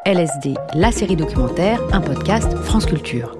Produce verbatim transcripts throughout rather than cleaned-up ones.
L S D, la série documentaire, un podcast France Culture.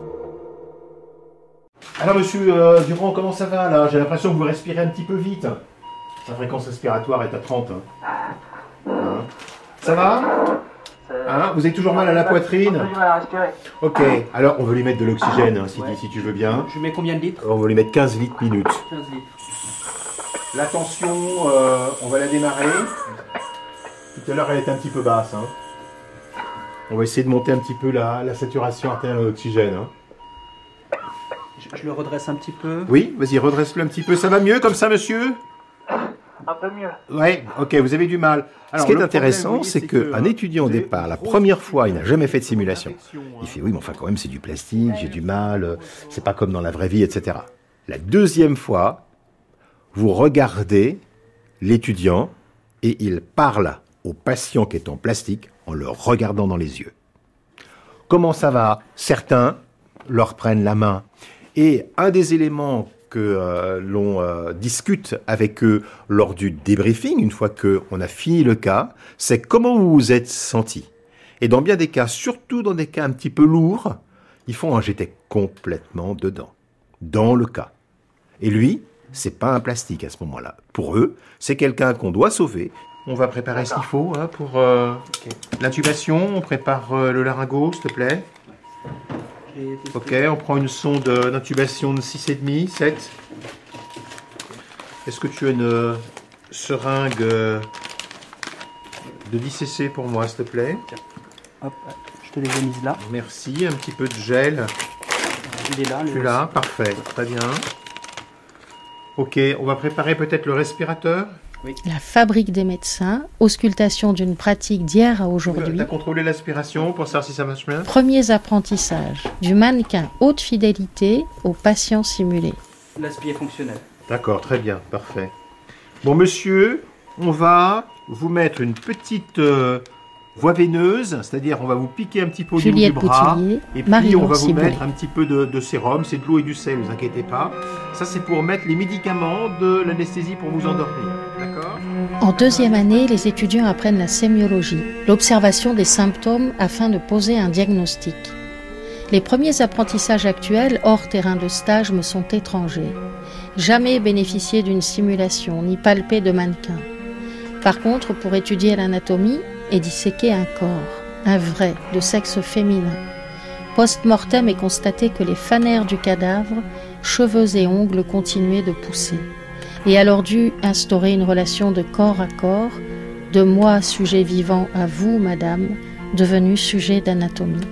Alors monsieur euh, Durand, comment ça va là? J'ai l'impression que vous respirez un petit peu vite. Sa fréquence respiratoire est à trente. Hein. Ça va? Hein? Vous avez toujours mal à la poitrine? Ok, alors on veut lui mettre de l'oxygène, hein, si, ouais. si tu veux bien. Je mets combien de litres? On va lui mettre quinze litres minutes. quinze litres. La tension, euh, on va la démarrer. Tout à l'heure, elle était un petit peu basse. Hein. On va essayer de monter un petit peu la, la saturation artérielle d'oxygène. Hein. Je, je le redresse un petit peu. Oui, vas-y, redresse-le un petit peu. Ça va mieux comme ça, monsieur? Un peu mieux. Ouais, ok, vous avez du mal. Alors, Ce qui est intéressant, problème, oui, c'est qu'un étudiant au départ, la première fois, il n'a jamais fait de simulation. Il fait, oui, mais enfin, quand même, c'est du plastique, j'ai du mal, c'est pas comme dans la vraie vie, et cetera. La deuxième fois, vous regardez l'étudiant et il parle au patient qui est en plastique en le regardant dans les yeux. Comment ça va? Certains leur prennent la main. Et un des éléments que euh, l'on euh, discute avec eux lors du débriefing, une fois qu'on a fini le cas, c'est comment vous vous êtes senti. Et dans bien des cas, surtout dans des cas un petit peu lourds, ils font un j'étais complètement dedans, dans le cas. Et lui, c'est pas un plastique à ce moment-là. Pour eux, c'est quelqu'un qu'on doit sauver. On va préparer ce qu'il faut hein, pour euh, okay. l'intubation. On prépare euh, le laryngo, s'il te plaît. Ok, on prend une sonde d'intubation de six virgule cinq, sept. Est-ce que tu as une euh, seringue euh, de dix centilitres pour moi, s'il te plaît? Hop, je te les ai mises là. Merci, un petit peu de gel. Il est là. Tu l'as, parfait, très bien. Ok, on va préparer peut-être le respirateur. Oui. La fabrique des médecins, auscultation d'une pratique d'hier à aujourd'hui. Tu as contrôlé l'aspiration pour savoir si ça marche bien? Premiers apprentissages, du mannequin haute fidélité au patient simulé. L'aspi est fonctionnel. D'accord, très bien, parfait. Bon, monsieur, on va vous mettre une petite euh, voie veineuse, c'est-à-dire on va vous piquer un petit peu au niveau du bras. Boutillier, et puis Marie on va vous Ciboulé. mettre un petit peu de, de sérum, c'est de l'eau et du sel, ne vous inquiétez pas. Ça, c'est pour mettre les médicaments de l'anesthésie pour vous endormir. D'accord? En deuxième année, les étudiants apprennent la sémiologie, l'observation des symptômes afin de poser un diagnostic. Les premiers apprentissages actuels, hors terrain de stage, me sont étrangers. Jamais bénéficié d'une simulation, ni palpé de mannequin. Par contre, pour étudier l'anatomie et disséquer un corps, un vrai, de sexe féminin. Post-mortem est constaté que les fanères du cadavre, cheveux et ongles continuaient de pousser. Et alors dû instaurer une relation de corps à corps, de moi, sujet vivant, à vous, madame, devenu sujet d'anatomie.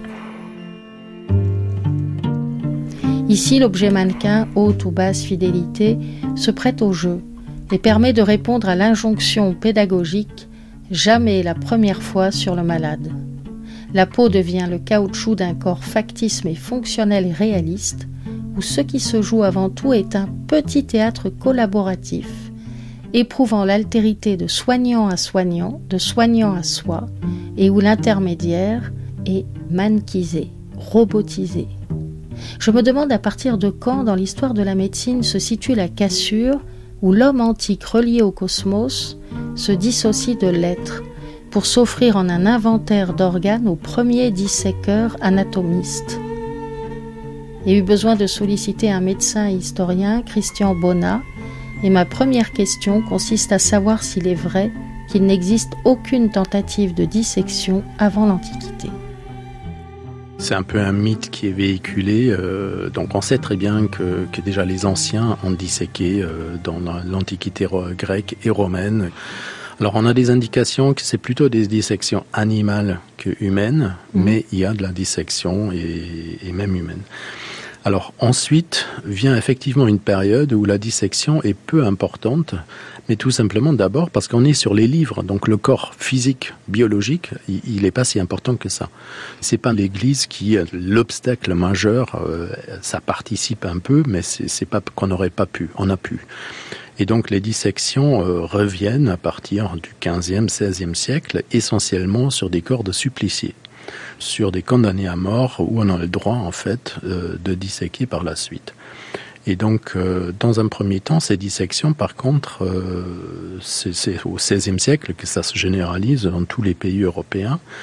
Ici, l'objet mannequin, haute ou basse fidélité, se prête au jeu et permet de répondre à l'injonction pédagogique « jamais la première fois sur le malade ». La peau devient le caoutchouc d'un corps factice mais fonctionnel et réaliste, où ce qui se joue avant tout est un petit théâtre collaboratif, éprouvant l'altérité de soignant à soignant, de soignant à soi, et où l'intermédiaire est mannequisé, robotisé. Je me demande à partir de quand, dans l'histoire de la médecine, se situe la cassure où l'homme antique relié au cosmos se dissocie de l'être pour s'offrir en un inventaire d'organes aux premiers disséqueurs anatomistes. J'ai eu besoin de solliciter un médecin et historien, Christian Bonnat, et ma première question consiste à savoir s'il est vrai qu'il n'existe aucune tentative de dissection avant l'Antiquité. C'est un peu un mythe qui est véhiculé, euh, donc on sait très bien que, que déjà les anciens ont disséqué euh, dans l'Antiquité grecque et romaine. Alors on a des indications que c'est plutôt des dissections animales que humaines, mmh. mais il y a de la dissection et, et même humaine. Alors ensuite vient effectivement une période où la dissection est peu importante, mais tout simplement d'abord parce qu'on est sur les livres, donc le corps physique, biologique, il n'est pas si important que ça. C'est pas l'Église qui est l'obstacle majeur, euh, ça participe un peu, mais c'est, c'est pas qu'on n'aurait pas pu, on a pu. Et donc les dissections euh, reviennent à partir du quinzième, seizième siècle, essentiellement sur des corps de suppliciés, sur des condamnés à mort où on a le droit en fait euh, de disséquer par la suite. Et donc euh, dans un premier temps, ces dissections par contre, euh, c'est, c'est au seizième siècle que ça se généralise dans tous les pays européens.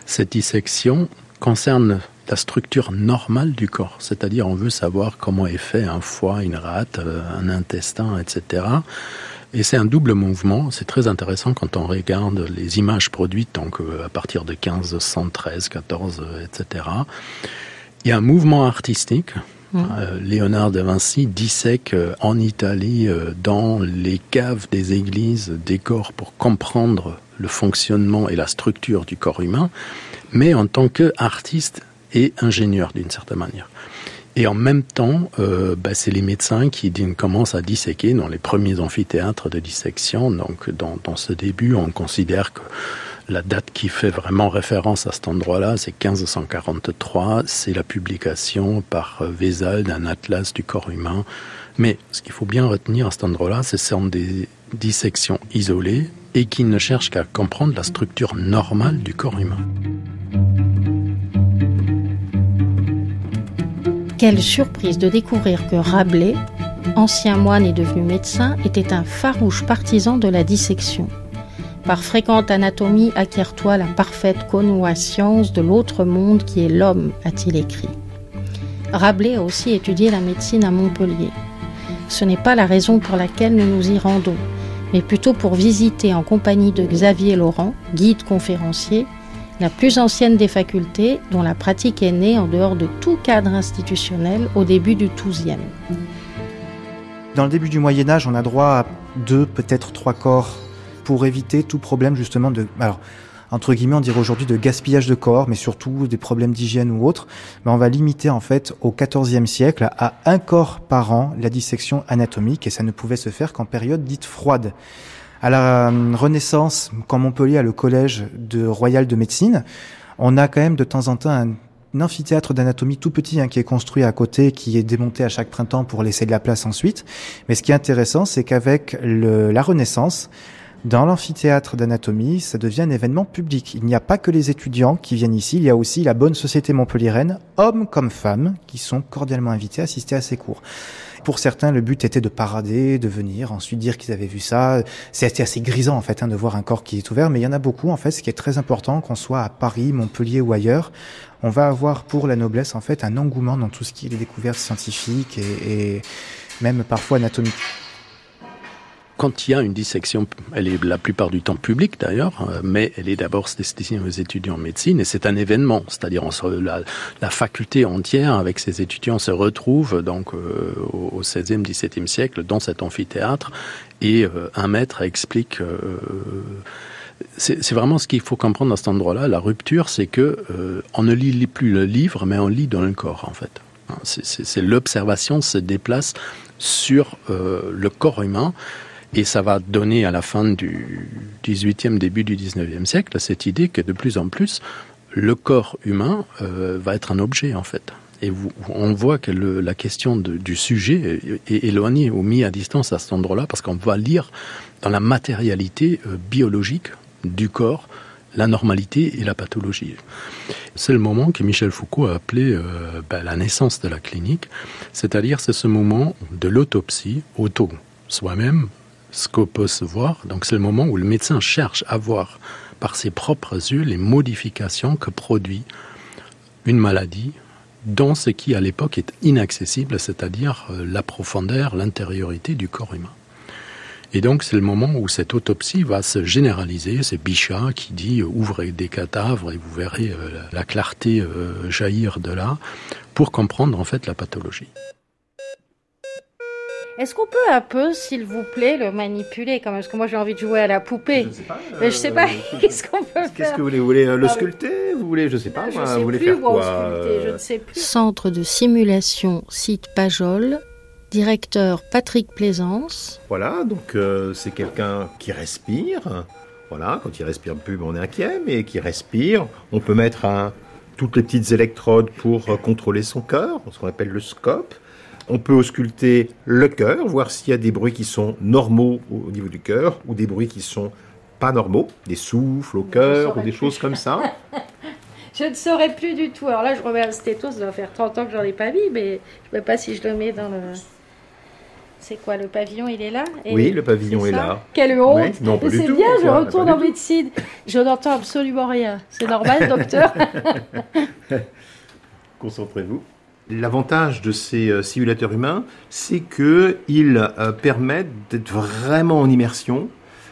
Cette dissection concerne la structure normale du corps, c'est-à-dire on veut savoir comment est fait un foie, une rate, un intestin, et cetera. Et c'est un double mouvement, c'est très intéressant quand on regarde les images produites, donc à partir de quinze cent treize, quatorze, et cetera. Il y a un mouvement artistique. Mmh. Euh, Léonard de Vinci dissèque euh, en Italie, euh, dans les caves des églises, des corps pour comprendre le fonctionnement et la structure du corps humain, mais en tant qu'artiste et ingénieur d'une certaine manière. Et en même temps, euh, bah, c'est les médecins qui commencent à disséquer dans les premiers amphithéâtres de dissection. Donc dans, dans ce début, on considère que la date qui fait vraiment référence à cet endroit-là, c'est quinze cent quarante-trois, c'est la publication par Vézal d'un atlas du corps humain. Mais ce qu'il faut bien retenir à cet endroit-là, c'est que ce sont des dissections isolées et qui ne cherchent qu'à comprendre la structure normale du corps humain. Quelle surprise de découvrir que Rabelais, ancien moine et devenu médecin, était un farouche partisan de la dissection. Par fréquente anatomie, acquiert-toi la parfaite connaissance de l'autre monde qui est l'homme, a-t-il écrit. Rabelais a aussi étudié la médecine à Montpellier. Ce n'est pas la raison pour laquelle nous nous y rendons, mais plutôt pour visiter en compagnie de Xavier Laurent, guide conférencier, la plus ancienne des facultés dont la pratique est née en dehors de tout cadre institutionnel au début du douzième. Dans le début du Moyen-Âge, on a droit à deux, peut-être trois corps pour éviter tout problème justement de, alors entre guillemets on dirait aujourd'hui de gaspillage de corps, mais surtout des problèmes d'hygiène ou autres. Mais on va limiter en fait au quatorzième siècle à un corps par an la dissection anatomique, et ça ne pouvait se faire qu'en période dite froide. À la Renaissance, quand Montpellier a le collège de Royal de médecine, on a quand même de temps en temps un un amphithéâtre d'anatomie tout petit hein, qui est construit à côté, qui est démonté à chaque printemps pour laisser de la place ensuite. Mais ce qui est intéressant, c'est qu'avec le, la Renaissance, dans l'amphithéâtre d'anatomie, ça devient un événement public. Il n'y a pas que les étudiants qui viennent ici, il y a aussi la bonne société montpelliéraine, hommes comme femmes, qui sont cordialement invités à assister à ces cours. Pour certains, le but était de parader, de venir, ensuite dire qu'ils avaient vu ça. C'est assez grisant, en fait, hein, de voir un corps qui est ouvert, mais il y en a beaucoup, en fait. Ce qui est très important, qu'on soit à Paris, Montpellier ou ailleurs, on va avoir pour la noblesse, en fait, un engouement dans tout ce qui est les découvertes scientifiques et, et même parfois anatomiques. Quand il y a une dissection, elle est la plupart du temps publique d'ailleurs, mais elle est d'abord destinée aux étudiants en médecine, et c'est un événement, c'est-à-dire on se, la, la faculté entière avec ses étudiants se retrouve donc euh, au seizième, dix-septième siècle dans cet amphithéâtre, et euh, un maître explique. Euh, c'est, c'est vraiment ce qu'il faut comprendre à cet endroit-là. La rupture, c'est que euh, on ne lit plus le livre, mais on lit dans le corps en fait. C'est, c'est, c'est l'observation se déplace sur euh, le corps humain. Et ça va donner à la fin du dix-huitième, début du dix-neuvième siècle cette idée que de plus en plus, le corps humain euh, va être un objet en fait. Et vous, on voit que le, la question de, du sujet est, est éloignée ou mise à distance à cet endroit-là, parce qu'on va lire dans la matérialité euh, biologique du corps la normalité et la pathologie. C'est le moment que Michel Foucault a appelé euh, ben, la naissance de la clinique, c'est-à-dire c'est ce moment de l'autopsie, auto, soi-même, ce qu'on peut se voir. Donc c'est le moment où le médecin cherche à voir par ses propres yeux les modifications que produit une maladie dans ce qui à l'époque est inaccessible, c'est-à-dire la profondeur, l'intériorité du corps humain. Et donc c'est le moment où cette autopsie va se généraliser. C'est Bichat qui dit « ouvrez des cadavres et vous verrez euh, la clarté euh, jaillir de là » pour comprendre en fait la pathologie. Est-ce qu'on peut un peu, s'il vous plaît, le manipuler quand même? Parce que moi j'ai envie de jouer à la poupée. Je sais pas. Mais je sais pas, euh, qu'est-ce qu'on peut qu'est-ce faire? Qu'est-ce que vous voulez? Vous voulez euh, le sculpter? Vous voulez, je sais pas, je moi, sais vous voulez plus, faire moi, quoi? Sculpter, je ne sais plus. Centre de simulation, site Pajol, directeur Patrick Plaisance. Voilà, donc euh, c'est quelqu'un qui respire. Voilà, quand il respire plus, on est inquiet, mais qui respire. On peut mettre un, toutes les petites électrodes pour euh, contrôler son cœur, ce qu'on appelle le scope. On peut ausculter le cœur, voir s'il y a des bruits qui sont normaux au niveau du cœur ou des bruits qui sont pas normaux, des souffles au cœur ou des choses comme ça. Je ne saurais plus du tout. Alors là, je remets un stéto, ça doit faire trente ans que j'en ai pas mis, mais je ne sais pas si je le mets dans le... C'est quoi, le pavillon, il est là? Et oui, le pavillon est, est là. Quelle honte! Oui, non, pas Mais du c'est tout, bien, je pourquoi? retourne Pas en du tout. médecine. Je n'entends absolument rien. C'est normal, docteur? Concentrez-vous. L'avantage de ces euh, simulateurs humains, c'est qu'ils euh, permettent d'être vraiment en immersion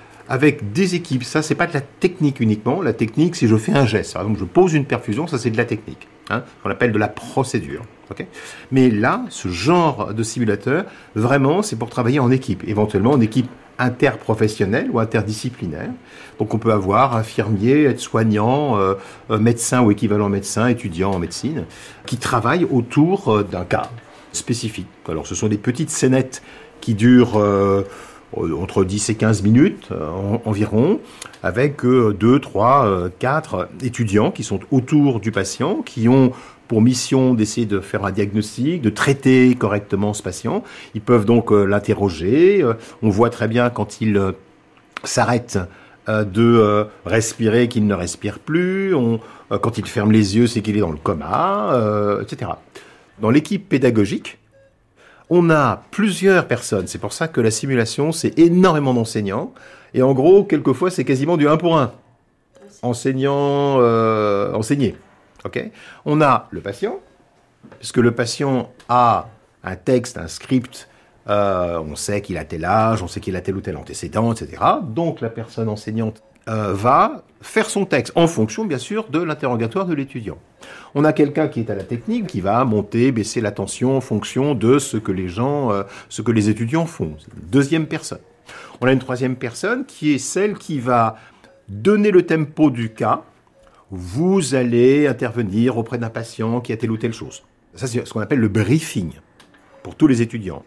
avec des équipes. Ça, c'est pas de la technique uniquement. La technique, si je fais un geste, par exemple, je pose une perfusion, ça c'est de la technique. Hein, qu'on appelle de la procédure. Okay, mais là, ce genre de simulateur, vraiment, c'est pour travailler en équipe, éventuellement en équipe interprofessionnelle ou interdisciplinaire. Donc on peut avoir infirmiers, aides-soignants, euh, euh, médecins ou équivalent médecins, étudiants en médecine, qui travaillent autour euh, d'un cas spécifique. Alors ce sont des petites scénettes qui durent euh, entre dix et quinze minutes euh, en, environ, avec euh, deux, trois, euh, quatre étudiants qui sont autour du patient, qui ont pour mission d'essayer de faire un diagnostic, de traiter correctement ce patient. Ils peuvent donc euh, l'interroger. Euh, on voit très bien quand il euh, s'arrête euh, de euh, respirer qu'il ne respire plus. On, euh, quand il ferme les yeux, c'est qu'il est dans le coma, euh, et cetera. Dans l'équipe pédagogique, on a plusieurs personnes. C'est pour ça que la simulation, c'est énormément d'enseignants. Et en gros, quelquefois, c'est quasiment du un pour un. Enseignant, euh, enseigné. Okay. On a le patient, puisque le patient a un texte, un script, euh, on sait qu'il a tel âge, on sait qu'il a tel ou tel antécédent, et cetera. Donc la personne enseignante euh, va faire son texte, en fonction bien sûr de l'interrogatoire de l'étudiant. On a quelqu'un qui est à la technique, qui va monter, baisser la tension en fonction de ce que les gens, euh, ce que les étudiants font. C'est une deuxième personne. On a une troisième personne qui est celle qui va donner le tempo du cas. Vous allez intervenir auprès d'un patient qui a telle ou telle chose. Ça, c'est ce qu'on appelle le briefing pour tous les étudiants.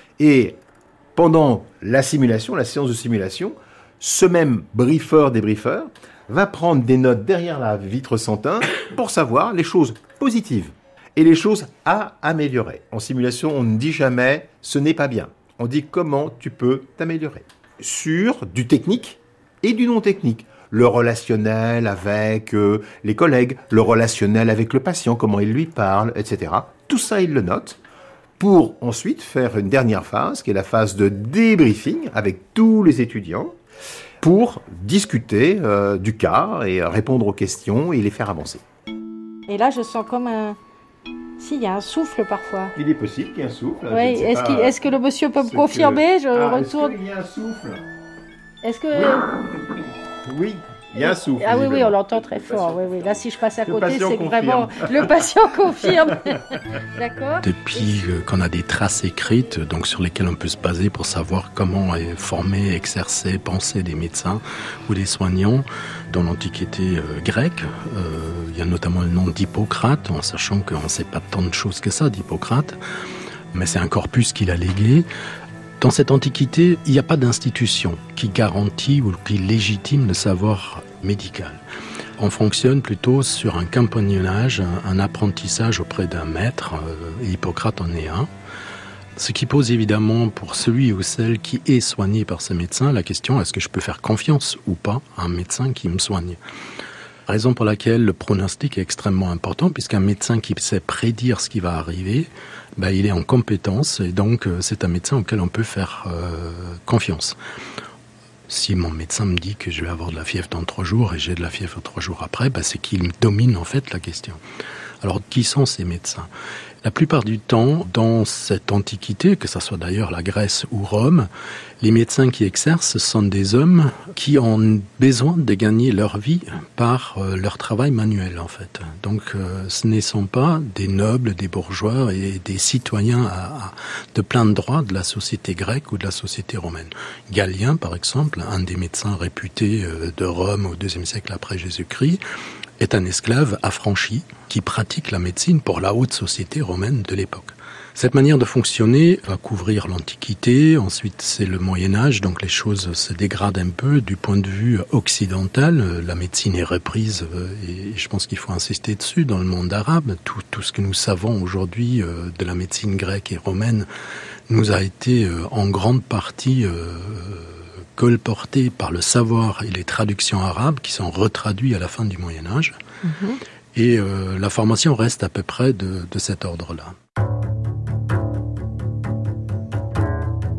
Et pendant la simulation, la séance de simulation, ce même briefer, débriefeur, va prendre des notes derrière la vitre sans teint pour savoir les choses positives et les choses à améliorer. En simulation, on ne dit jamais « ce n'est pas bien ». On dit « comment tu peux t'améliorer » sur du technique et du non technique. Le relationnel avec euh, les collègues, le relationnel avec le patient, comment il lui parle, et cetera. Tout ça, il le note pour ensuite faire une dernière phase, qui est la phase de débriefing avec tous les étudiants, pour discuter euh, du cas et répondre aux questions et les faire avancer. Et là, je sens comme un... Si, il y a un souffle parfois. Il est possible qu'il y ait un souffle. Oui, est-ce, qu'il, est-ce que le monsieur peut me confirmer? Que... Je ah, retourne. Est-ce qu'il y a un souffle? Est-ce que... Oui. Oui, il y a un souffle. Ah oui, oui, on l'entend très fort. Oui, oui. Là, si je passe à le côté, c'est confirme. que vraiment le patient confirme. D'accord. Depuis qu'on a des traces écrites, donc sur lesquelles on peut se baser pour savoir comment est formé, exercé, pensé des médecins ou des soignants dans l'Antiquité euh, grecque, euh, il y a notamment le nom d'Hippocrate, en sachant qu'on ne sait pas tant de choses que ça d'Hippocrate, mais c'est un corpus qu'il a légué. Dans cette Antiquité, il n'y a pas d'institution qui garantit ou qui légitime le savoir médical. On fonctionne plutôt sur un compagnonnage, un, un apprentissage auprès d'un maître, euh, et Hippocrate en est un. Ce qui pose évidemment pour celui ou celle qui est soigné par ce médecin la question, est-ce que je peux faire confiance ou pas à un médecin qui me soigne ? Raison pour laquelle le pronostic est extrêmement important, puisqu'un médecin qui sait prédire ce qui va arriver, ben, il est en compétence et donc euh, c'est un médecin auquel on peut faire euh, confiance. Si mon médecin me dit que je vais avoir de la fièvre dans trois jours et j'ai de la fièvre trois jours après, ben, c'est qu'il domine en fait la question. Alors qui sont ces médecins ? La plupart du temps, dans cette Antiquité, que ce soit d'ailleurs la Grèce ou Rome, les médecins qui exercent sont des hommes qui ont besoin de gagner leur vie par euh, leur travail manuel, en fait. Donc, euh, ce ne sont pas des nobles, des bourgeois et des citoyens à, à, de plein de droits de la société grecque ou de la société romaine. Galien, par exemple, un des médecins réputés euh, de Rome au deuxième siècle après Jésus-Christ, est un esclave affranchi qui pratique la médecine pour la haute société romaine de l'époque. Cette manière de fonctionner va couvrir l'Antiquité, ensuite c'est le Moyen-Âge, donc les choses se dégradent un peu du point de vue occidental. La médecine est reprise et je pense qu'il faut insister dessus dans le monde arabe. Tout, tout ce que nous savons aujourd'hui de la médecine grecque et romaine nous a été en grande partie colporté par le savoir et les traductions arabes qui sont retraduits à la fin du Moyen-Âge. Mmh. Et euh, la formation reste à peu près de, de cet ordre-là.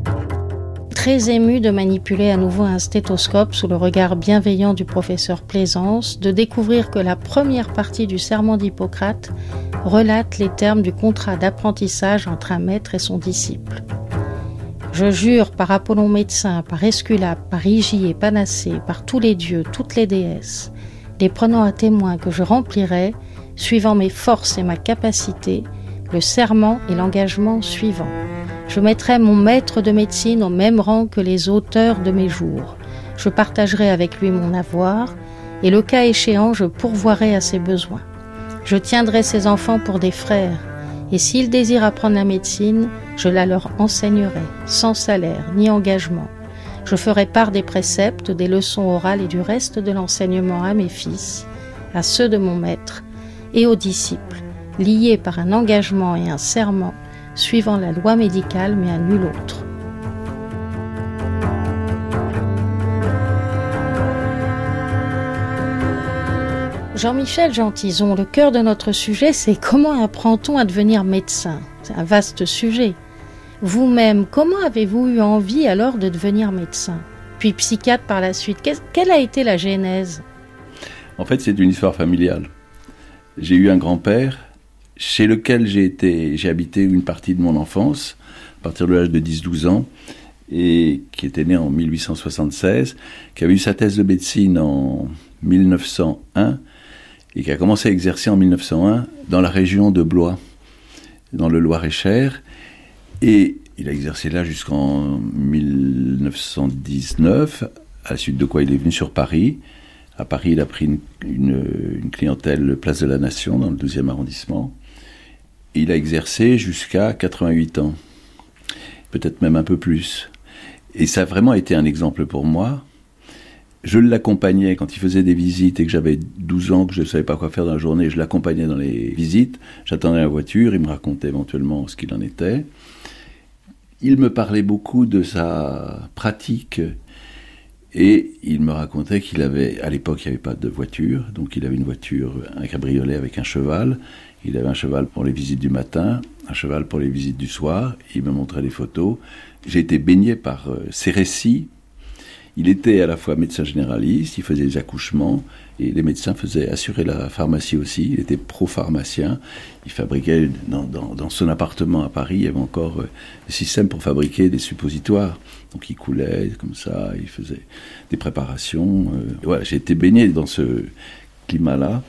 très émue de manipuler à nouveau un stéthoscope sous le regard bienveillant du professeur Plaisance, de découvrir que la première partie du serment d'Hippocrate relate les termes du contrat d'apprentissage entre un maître et son disciple. Je jure par Apollon médecin, par Esculape, par Hygie et Panacée, par tous les dieux, toutes les déesses, les prenant à témoin que je remplirai, suivant mes forces et ma capacité, le serment et l'engagement suivants. Je mettrai mon maître de médecine au même rang que les auteurs de mes jours. Je partagerai avec lui mon avoir, et le cas échéant, je pourvoirai à ses besoins. Je tiendrai ses enfants pour des frères, et s'ils désirent apprendre la médecine, je la leur enseignerai, sans salaire ni engagement. Je ferai part des préceptes, des leçons orales et du reste de l'enseignement à mes fils, à ceux de mon maître et aux disciples, liés par un engagement et un serment, suivant la loi médicale mais à nul autre. Jean-Michel Gentizon, le cœur de notre sujet, c'est comment apprend-on à devenir médecin ? C'est un vaste sujet. Vous-même, comment avez-vous eu envie alors de devenir médecin ? Puis psychiatre par la suite. Quelle a été la genèse ? En fait, c'est une histoire familiale. J'ai eu un grand-père chez lequel j'ai été, j'ai habité une partie de mon enfance, à partir de l'âge de dix douze ans, et qui était né en mille huit cent soixante-seize, qui avait eu sa thèse de médecine en mille neuf cent un, et qui a commencé à exercer en mille neuf cent un dans la région de Blois, dans le Loir-et-Cher, et il a exercé là jusqu'en mille neuf cent dix-neuf, à la suite de quoi il est venu sur Paris. À Paris, il a pris une, une, une clientèle Place de la Nation, dans le douzième arrondissement. Il a exercé jusqu'à quatre-vingt-huit ans, peut-être même un peu plus. Et ça a vraiment été un exemple pour moi. Je l'accompagnais quand il faisait des visites et que j'avais douze ans, que je ne savais pas quoi faire dans la journée. Je l'accompagnais dans les visites, j'attendais la voiture, il me racontait éventuellement ce qu'il en était. Il me parlait beaucoup de sa pratique et il me racontait qu'il avait, à l'époque il n'y avait pas de voiture, donc il avait une voiture, un cabriolet avec un cheval. Il avait un cheval pour les visites du matin, un cheval pour les visites du soir. Il me montrait des photos. J'ai été baigné par euh, ses récits. Il était à la fois médecin généraliste, il faisait des accouchements, et les médecins faisaient assurer la pharmacie aussi. Il était pro-pharmacien. Il fabriquait, dans, dans, dans son appartement à Paris, il y avait encore euh, des systèmes pour fabriquer des suppositoires. Donc il coulait comme ça, il faisait des préparations. Euh, voilà, j'ai été baigné dans ce climat-là.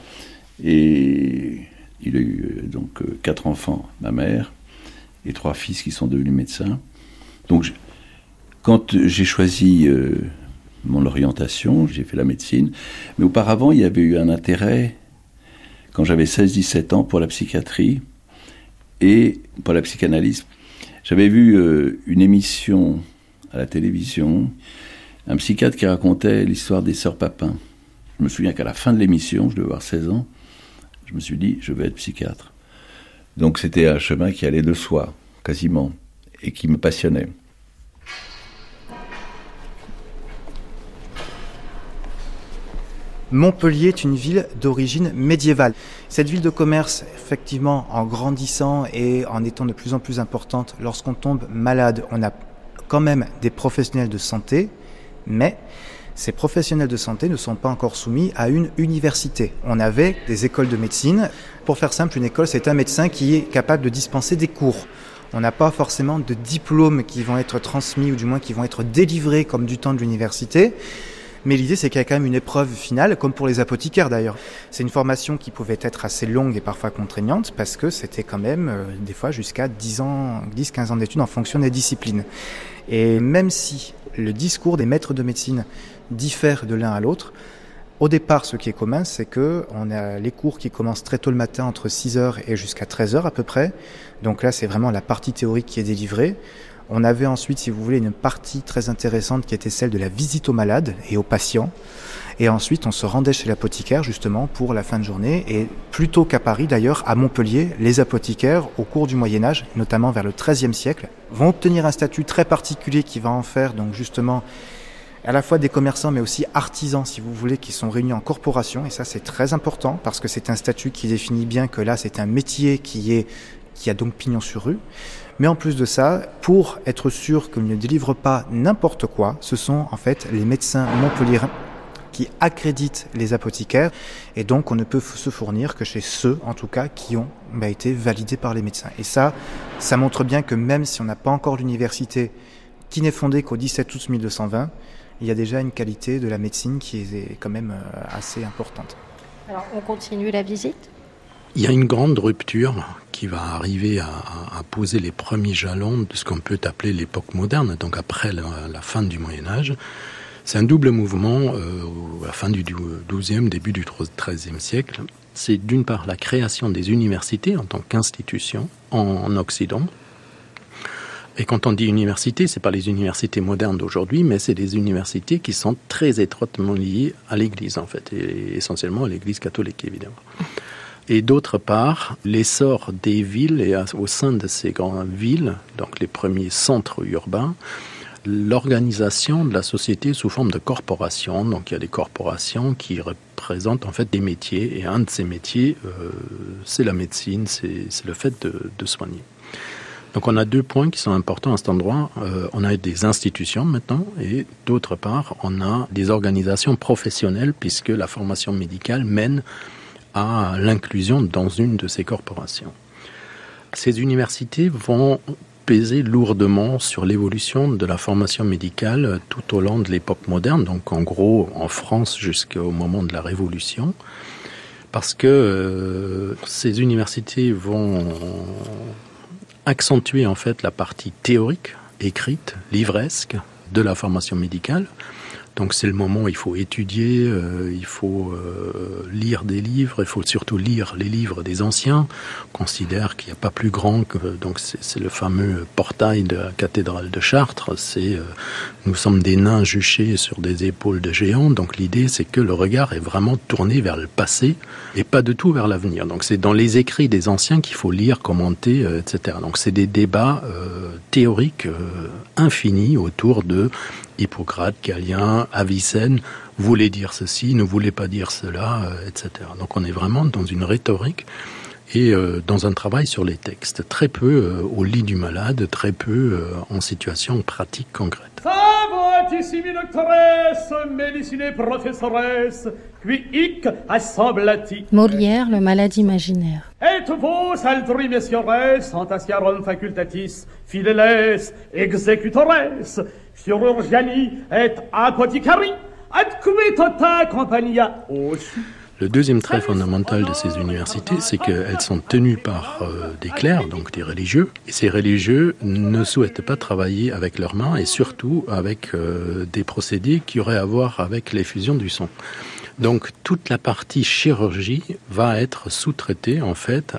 Et il a eu donc euh, quatre enfants, ma mère, et trois fils qui sont devenus médecins. Donc, je, quand j'ai choisi euh, mon orientation, j'ai fait la médecine, mais auparavant, il y avait eu un intérêt, quand j'avais seize dix-sept ans, pour la psychiatrie et pour la psychanalyse. J'avais vu euh, une émission à la télévision, un psychiatre qui racontait l'histoire des sœurs Papin. Je me souviens qu'à la fin de l'émission, je devais avoir seize ans, je me suis dit, je vais être psychiatre. Donc c'était un chemin qui allait de soi, quasiment, et qui me passionnait. Montpellier est une ville d'origine médiévale. Cette ville de commerce, effectivement, en grandissant et en étant de plus en plus importante, lorsqu'on tombe malade, on a quand même des professionnels de santé, mais ces professionnels de santé ne sont pas encore soumis à une université. On avait des écoles de médecine. Pour faire simple, une école, c'est un médecin qui est capable de dispenser des cours. On n'a pas forcément de diplômes qui vont être transmis, ou du moins qui vont être délivrés comme du temps de l'université. Mais l'idée, c'est qu'il y a quand même une épreuve finale, comme pour les apothicaires d'ailleurs. C'est une formation qui pouvait être assez longue et parfois contraignante, parce que c'était quand même, euh, des fois, jusqu'à dix ans, dix quinze ans d'études en fonction des disciplines. Et même si le discours des maîtres de médecine diffère de l'un à l'autre, au départ, ce qui est commun, c'est que on a les cours qui commencent très tôt le matin, entre six heures et jusqu'à treize heures à peu près. Donc là, c'est vraiment la partie théorique qui est délivrée. On avait ensuite, si vous voulez, une partie très intéressante qui était celle de la visite aux malades et aux patients. Et ensuite, on se rendait chez l'apothicaire, justement, pour la fin de journée. Et plutôt qu'à Paris, d'ailleurs, à Montpellier, les apothicaires, au cours du Moyen-Âge, notamment vers le treizième siècle, vont obtenir un statut très particulier qui va en faire, donc justement, à la fois des commerçants, mais aussi artisans, si vous voulez, qui sont réunis en corporation. Et ça, c'est très important, parce que c'est un statut qui définit bien que là, c'est un métier qui est qui a donc pignon sur rue. Mais en plus de ça, pour être sûr qu'ils ne délivrent pas n'importe quoi, ce sont en fait les médecins montpelliérains qui accréditent les apothicaires, et donc on ne peut se fournir que chez ceux, en tout cas, qui ont bah, été validés par les médecins. Et ça, ça montre bien que même si on n'a pas encore l'université qui n'est fondée qu'au dix-sept août mille deux cent vingt, il y a déjà une qualité de la médecine qui est quand même assez importante. Alors, on continue la visite ? Il y a une grande rupture qui va arriver à, à poser les premiers jalons de ce qu'on peut appeler l'époque moderne, donc après la, la fin du Moyen-Âge. C'est un double mouvement euh, à la fin du douzième, début du treizième siècle. C'est d'une part la création des universités en tant qu'institution en, en Occident. Et quand on dit université, c'est pas les universités modernes d'aujourd'hui, mais c'est des universités qui sont très étroitement liées à l'Église, en fait, et essentiellement à l'Église catholique, évidemment. Et d'autre part, l'essor des villes, et au sein de ces grandes villes, donc les premiers centres urbains, l'organisation de la société sous forme de corporations. Donc il y a des corporations qui représentent en fait des métiers, et un de ces métiers, euh, c'est la médecine, c'est, c'est le fait de, de soigner. Donc on a deux points qui sont importants à cet endroit. Euh, on a des institutions maintenant, et d'autre part, on a des organisations professionnelles, puisque la formation médicale mène à l'inclusion dans une de ces corporations. Ces universités vont peser lourdement sur l'évolution de la formation médicale tout au long de l'époque moderne, donc en gros en France jusqu'au moment de la Révolution, parce que euh, ces universités vont accentuer en fait la partie théorique, écrite, livresque de la formation médicale. Donc c'est le moment où il faut étudier, euh, il faut euh, lire des livres, il faut surtout lire les livres des anciens. On considère qu'il n'y a pas plus grand que... Donc c'est, c'est le fameux portail de la cathédrale de Chartres. C'est euh, nous sommes des nains juchés sur des épaules de géants. Donc l'idée c'est que le regard est vraiment tourné vers le passé et pas du tout vers l'avenir. Donc c'est dans les écrits des anciens qu'il faut lire, commenter, euh, et cetera. Donc c'est des débats euh, théoriques euh, infinis autour de... Hippocrate, Galien, Avicenne voulaient dire ceci, ne voulaient pas dire cela, euh, et cetera. Donc on est vraiment dans une rhétorique et euh, dans un travail sur les textes. Très peu euh, au lit du malade, très peu euh, en situation pratique concrète. Molière, le malade imaginaire. Et vos altri messiores, antasiarum facultatis, fideles, executores, chirurgiani et apothicari, adque tota compagnia ossu. Le deuxième trait fondamental de ces universités, c'est qu'elles sont tenues par euh, des clercs, donc des religieux. Et ces religieux ne souhaitent pas travailler avec leurs mains et surtout avec euh, des procédés qui auraient à voir avec l'effusion du sang. Donc toute la partie chirurgie va être sous-traitée en fait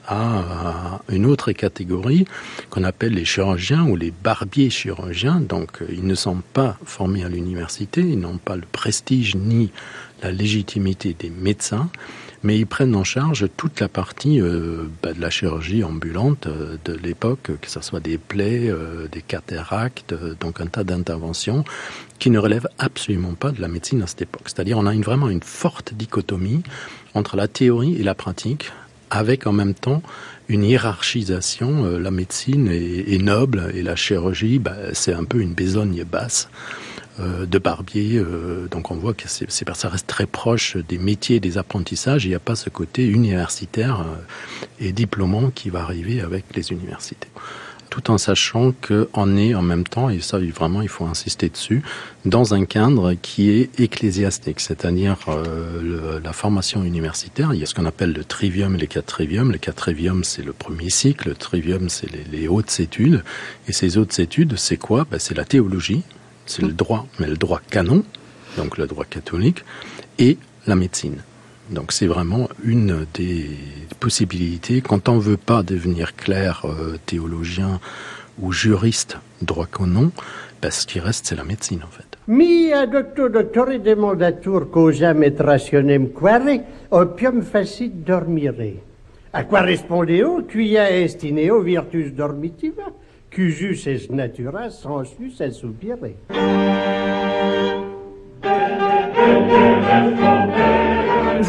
à une autre catégorie qu'on appelle les chirurgiens ou les barbiers chirurgiens. Donc ils ne sont pas formés à l'université, ils n'ont pas le prestige ni la légitimité des médecins, mais ils prennent en charge toute la partie euh, bah, de la chirurgie ambulante euh, de l'époque, que ce soit des plaies, euh, des cataractes, euh, donc un tas d'interventions qui ne relèvent absolument pas de la médecine à cette époque. C'est-à-dire on a une, vraiment une forte dichotomie entre la théorie et la pratique, avec en même temps une hiérarchisation. Euh, la médecine est, est noble et la chirurgie, bah, c'est un peu une besogne basse. Euh, de barbier, euh, donc on voit que c'est, c'est, ça reste très proche des métiers et des apprentissages. Il n'y a pas ce côté universitaire euh, et diplômant qui va arriver avec les universités. Tout en sachant qu'on est en même temps, et ça vraiment il faut insister dessus, dans un cadre qui est ecclésiastique, c'est-à-dire euh, le, la formation universitaire. Il y a ce qu'on appelle le trivium et le quadrivium. Le quadrivium, c'est le premier cycle, le trivium, c'est les, les hautes études. Et ces hautes études, c'est quoi? Ben, c'est la théologie. C'est le droit, mais le droit canon, donc le droit catholique, et la médecine. Donc c'est vraiment une des possibilités. Quand on ne veut pas devenir clerc, euh, théologien ou juriste droit canon, ben, ce qui reste, c'est la médecine en fait. Mia doctor doctore demandatur causam et rationem quare, opium facit dormire. A qua respondeo, quia est ineo virtus dormitiva? Cusus es natura sensus et soupire.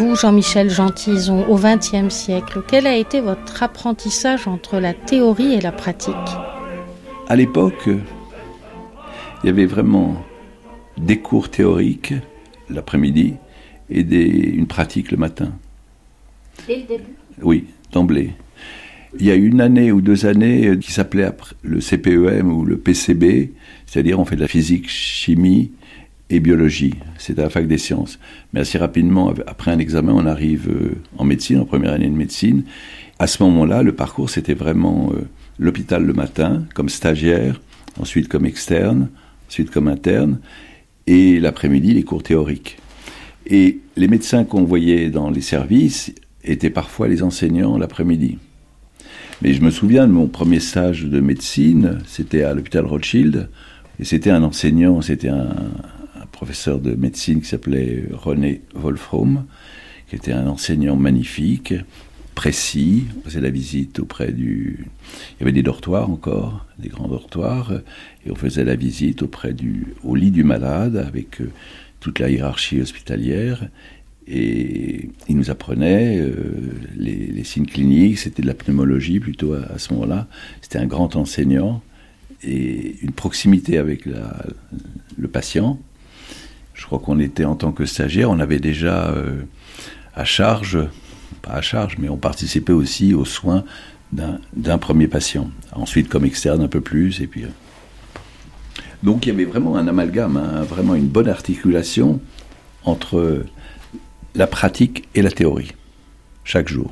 Vous, Jean-Michel Gentizon, au vingtième siècle, quel a été votre apprentissage entre la théorie et la pratique ? À l'époque, il y avait vraiment des cours théoriques l'après-midi et des, une pratique le matin. Dès le début ? Oui, d'emblée. Il y a une année ou deux années qui s'appelait le C P E M ou le P C B, c'est-à-dire on fait de la physique, chimie et biologie. C'est à la fac des sciences. Mais assez rapidement, après un examen, on arrive en médecine, en première année de médecine. À ce moment-là, le parcours, c'était vraiment euh, l'hôpital le matin, comme stagiaire, ensuite comme externe, ensuite comme interne, et l'après-midi, les cours théoriques. Et les médecins qu'on voyait dans les services étaient parfois les enseignants l'après-midi. Mais je me souviens de mon premier stage de médecine, c'était à l'hôpital Rothschild, et c'était un enseignant, c'était un, un professeur de médecine qui s'appelait René Wolfram, qui était un enseignant magnifique, précis. On faisait la visite auprès du... Il y avait des dortoirs encore, des grands dortoirs, et on faisait la visite auprès du... au lit du malade, avec euh, toute la hiérarchie hospitalière. Et il nous apprenait euh, les, les signes cliniques, c'était de la pneumologie plutôt à, à ce moment-là. C'était un grand enseignant et une proximité avec la, le patient. Je crois qu'on était en tant que stagiaire, on avait déjà euh, à charge, pas à charge, mais on participait aussi aux soins d'un, d'un premier patient. Ensuite comme externe un peu plus. Et puis, euh. Donc il y avait vraiment un amalgame, hein, vraiment une bonne articulation entre la pratique et la théorie, chaque jour.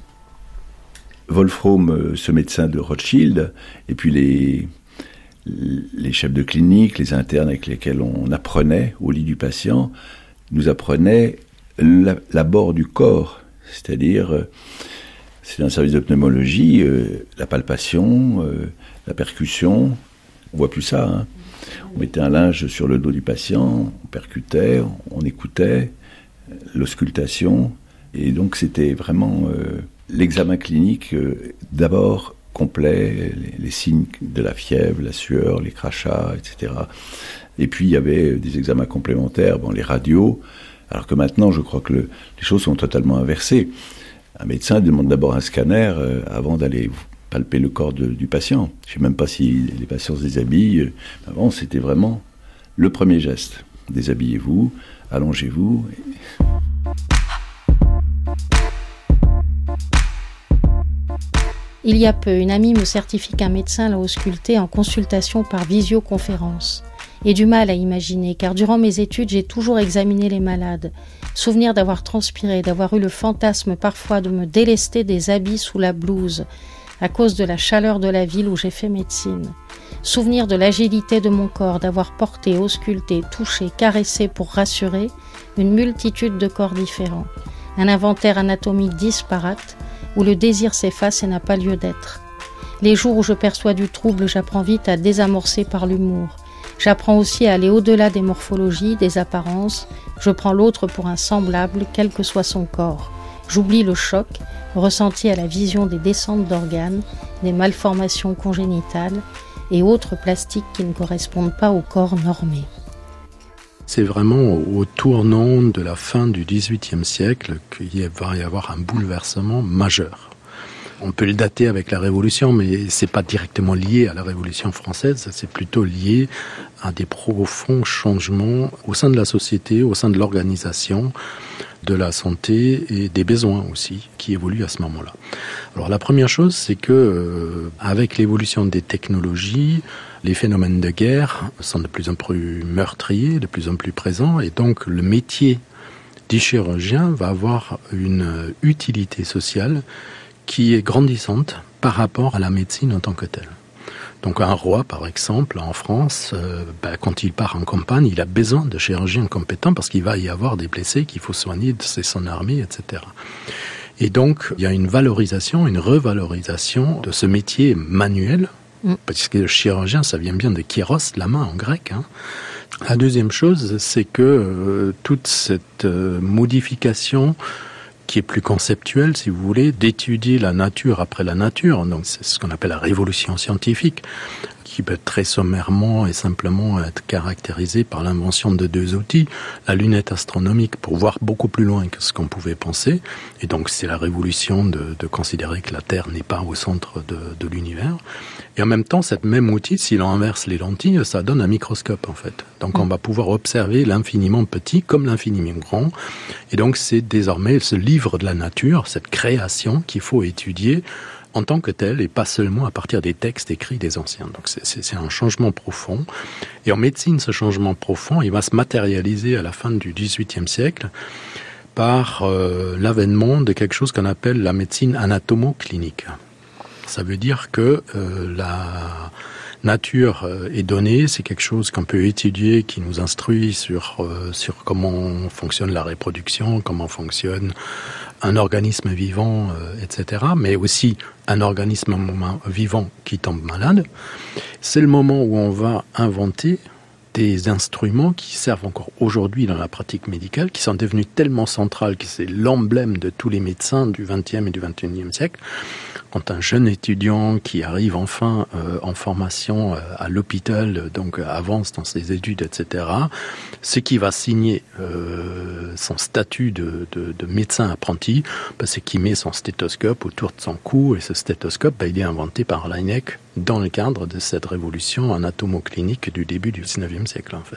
Wolfram, ce médecin de Rothschild, et puis les, les chefs de clinique, les internes avec lesquels on apprenait au lit du patient, nous apprenaient la, l'abord du corps, c'est-à-dire, c'est un service de pneumologie, euh, la palpation, euh, la percussion, on voit plus ça, hein. On mettait un linge sur le dos du patient, on percutait, on écoutait, l'auscultation, et donc c'était vraiment euh, l'examen clinique euh, d'abord complet, les, les signes de la fièvre, la sueur, les crachats, et cetera. Et puis il y avait des examens complémentaires, bon, les radios, alors que maintenant je crois que le, les choses sont totalement inversées. Un médecin demande d'abord un scanner euh, avant d'aller palper le corps de, du patient. Je ne sais même pas si les patients se déshabillent. Avant c'était vraiment le premier geste. Déshabillez-vous, allongez-vous. Il y a peu, une amie me certifie qu'un médecin l'a ausculté en consultation par visioconférence. Et du mal à imaginer, car durant mes études, j'ai toujours examiné les malades. Souvenir d'avoir transpiré, d'avoir eu le fantasme parfois de me délester des habits sous la blouse, à cause de la chaleur de la ville où j'ai fait médecine. Souvenir de l'agilité de mon corps, d'avoir porté, ausculté, touché, caressé pour rassurer une multitude de corps différents. Un inventaire anatomique disparate où le désir s'efface et n'a pas lieu d'être. Les jours où je perçois du trouble, j'apprends vite à désamorcer par l'humour. J'apprends aussi à aller au-delà des morphologies, des apparences. Je prends l'autre pour un semblable, quel que soit son corps. J'oublie le choc ressenti à la vision des descentes d'organes, des malformations congénitales et autres plastiques qui ne correspondent pas au corps normé. C'est vraiment au tournant de la fin du dix-huitième siècle qu'il va y avoir un bouleversement majeur. On peut le dater avec la Révolution, mais c'est pas directement lié à la Révolution française, c'est plutôt lié à des profonds changements au sein de la société, au sein de l'organisation, de la santé et des besoins aussi qui évoluent à ce moment-là. Alors la première chose, c'est que euh, avec l'évolution des technologies, les phénomènes de guerre sont de plus en plus meurtriers, de plus en plus présents, et donc le métier du chirurgien va avoir une utilité sociale qui est grandissante par rapport à la médecine en tant que telle. Donc un roi, par exemple, en France, euh, ben, quand il part en campagne, il a besoin de chirurgiens compétents parce qu'il va y avoir des blessés qu'il faut soigner, c'est son armée, et cetera. Et donc, il y a une valorisation, une revalorisation de ce métier manuel, mm. parce que le chirurgien, ça vient bien de kéros, la main en grec, hein. La deuxième chose, c'est que euh, toute cette euh, modification qui est plus conceptuelle, si vous voulez, d'étudier la nature après la nature, donc c'est ce qu'on appelle la révolution scientifique, qui peut très sommairement et simplement être caractérisé par l'invention de deux outils, la lunette astronomique pour voir beaucoup plus loin que ce qu'on pouvait penser, et donc c'est la révolution de, de considérer que la Terre n'est pas au centre de, de l'univers, et en même temps, cette même outil, si l'on inverse les lentilles, ça donne un microscope en fait. Donc on va pouvoir observer l'infiniment petit comme l'infiniment grand, et donc c'est désormais ce livre de la nature, cette création qu'il faut étudier en tant que tel, et pas seulement à partir des textes écrits des anciens. Donc c'est, c'est, c'est un changement profond. Et en médecine, ce changement profond, il va se matérialiser à la fin du dix-huitième siècle par euh, l'avènement de quelque chose qu'on appelle la médecine anatomo-clinique. Ça veut dire que euh, la nature est donnée, c'est quelque chose qu'on peut étudier, qui nous instruit sur, euh, sur comment fonctionne la reproduction, comment fonctionne un organisme vivant, euh, et cetera, mais aussi un organisme vivant qui tombe malade. C'est le moment où on va inventer des instruments qui servent encore aujourd'hui dans la pratique médicale, qui sont devenus tellement centrales que c'est l'emblème de tous les médecins du vingtième et du vingt et unième siècle. Quand un jeune étudiant qui arrive enfin euh, en formation euh, à l'hôpital, donc euh, avance dans ses études, et cetera, ce qui va signer euh, son statut de, de, de médecin apprenti, bah, c'est qu'il met son stéthoscope autour de son cou, et ce stéthoscope, bah, il est inventé par Laennec dans le cadre de cette révolution anatomo-clinique du début du dix-neuvième siècle, en fait.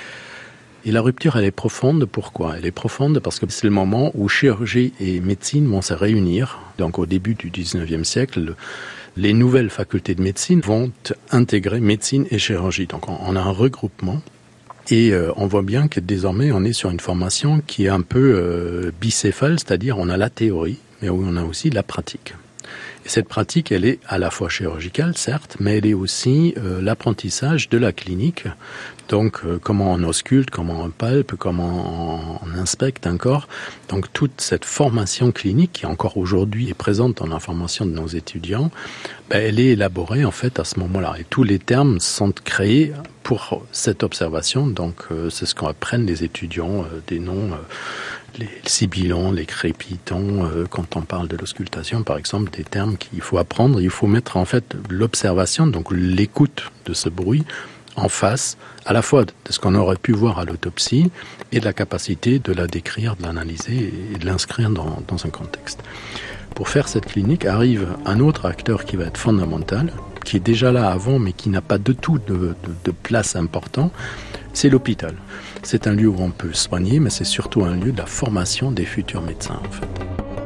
Et la rupture, elle est profonde. Pourquoi ? Elle est profonde parce que c'est le moment où chirurgie et médecine vont se réunir. Donc au début du dix-neuvième siècle, le, les nouvelles facultés de médecine vont intégrer médecine et chirurgie. Donc on, on a un regroupement. Et euh, on voit bien que désormais, on est sur une formation qui est un peu euh, bicéphale, c'est-à-dire on a la théorie, mais où on a aussi la pratique. Et cette pratique, elle est à la fois chirurgicale, certes, mais elle est aussi euh, l'apprentissage de la clinique. Donc, euh, comment on ausculte, comment on palpe, comment on, on inspecte un corps. Donc, toute cette formation clinique qui encore aujourd'hui est présente dans la formation de nos étudiants, ben, elle est élaborée en fait à ce moment-là. Et tous les termes sont créés pour cette observation. Donc, euh, c'est ce qu'on apprenne les étudiants, euh, des noms... Euh, les sibilants, les crépitants, euh, quand on parle de l'auscultation, par exemple, des termes qu'il faut apprendre. Il faut mettre en fait l'observation, donc l'écoute de ce bruit, en face, à la fois de ce qu'on aurait pu voir à l'autopsie et de la capacité de la décrire, de l'analyser et de l'inscrire dans, dans un contexte. Pour faire cette clinique, arrive un autre acteur qui va être fondamental, qui est déjà là avant, mais qui n'a pas du tout de, de, de place importante, c'est l'hôpital. C'est un lieu où on peut soigner, mais c'est surtout un lieu de la formation des futurs médecins, en fait.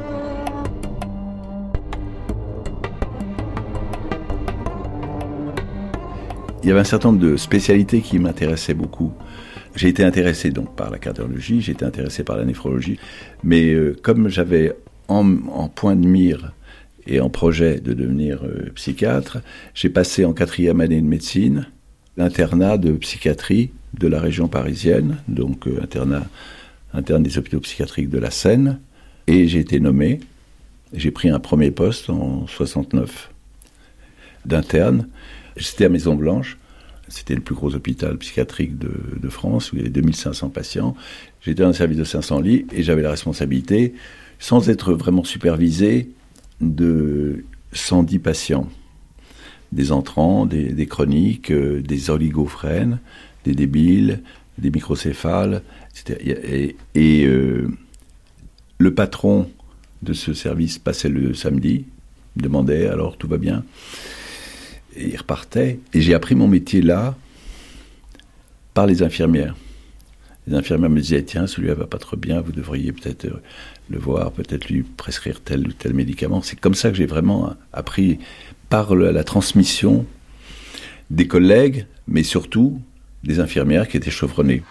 Il y avait un certain nombre de spécialités qui m'intéressaient beaucoup. J'ai été intéressé donc par la cardiologie, j'ai été intéressé par la néphrologie, mais euh, comme j'avais en, en point de mire et en projet de devenir euh, psychiatre, j'ai passé en quatrième année de médecine l'internat de psychiatrie de la région parisienne, donc euh, internat interne des hôpitaux psychiatriques de la Seine, et j'ai été nommé. J'ai pris un premier poste en soixante-neuf d'interne. J'étais à Maison Blanche, c'était le plus gros hôpital psychiatrique de, de France, où il y avait deux mille cinq cents patients. J'étais dans un service de cinq cents lits et j'avais la responsabilité, sans être vraiment supervisé, de cent dix patients. Des entrants, des, des chroniques, euh, des oligophrènes, des débiles, des microcéphales, et cetera. Et, et euh, le patron de ce service passait le samedi, me demandait alors tout va bien, et il repartait. Et j'ai appris mon métier là par les infirmières. Les infirmières me disaient tiens, celui-là va pas trop bien, vous devriez peut-être le voir, peut-être lui prescrire tel ou tel médicament. C'est comme ça que j'ai vraiment appris par le, la transmission des collègues, mais surtout des infirmières qui étaient chevronnées.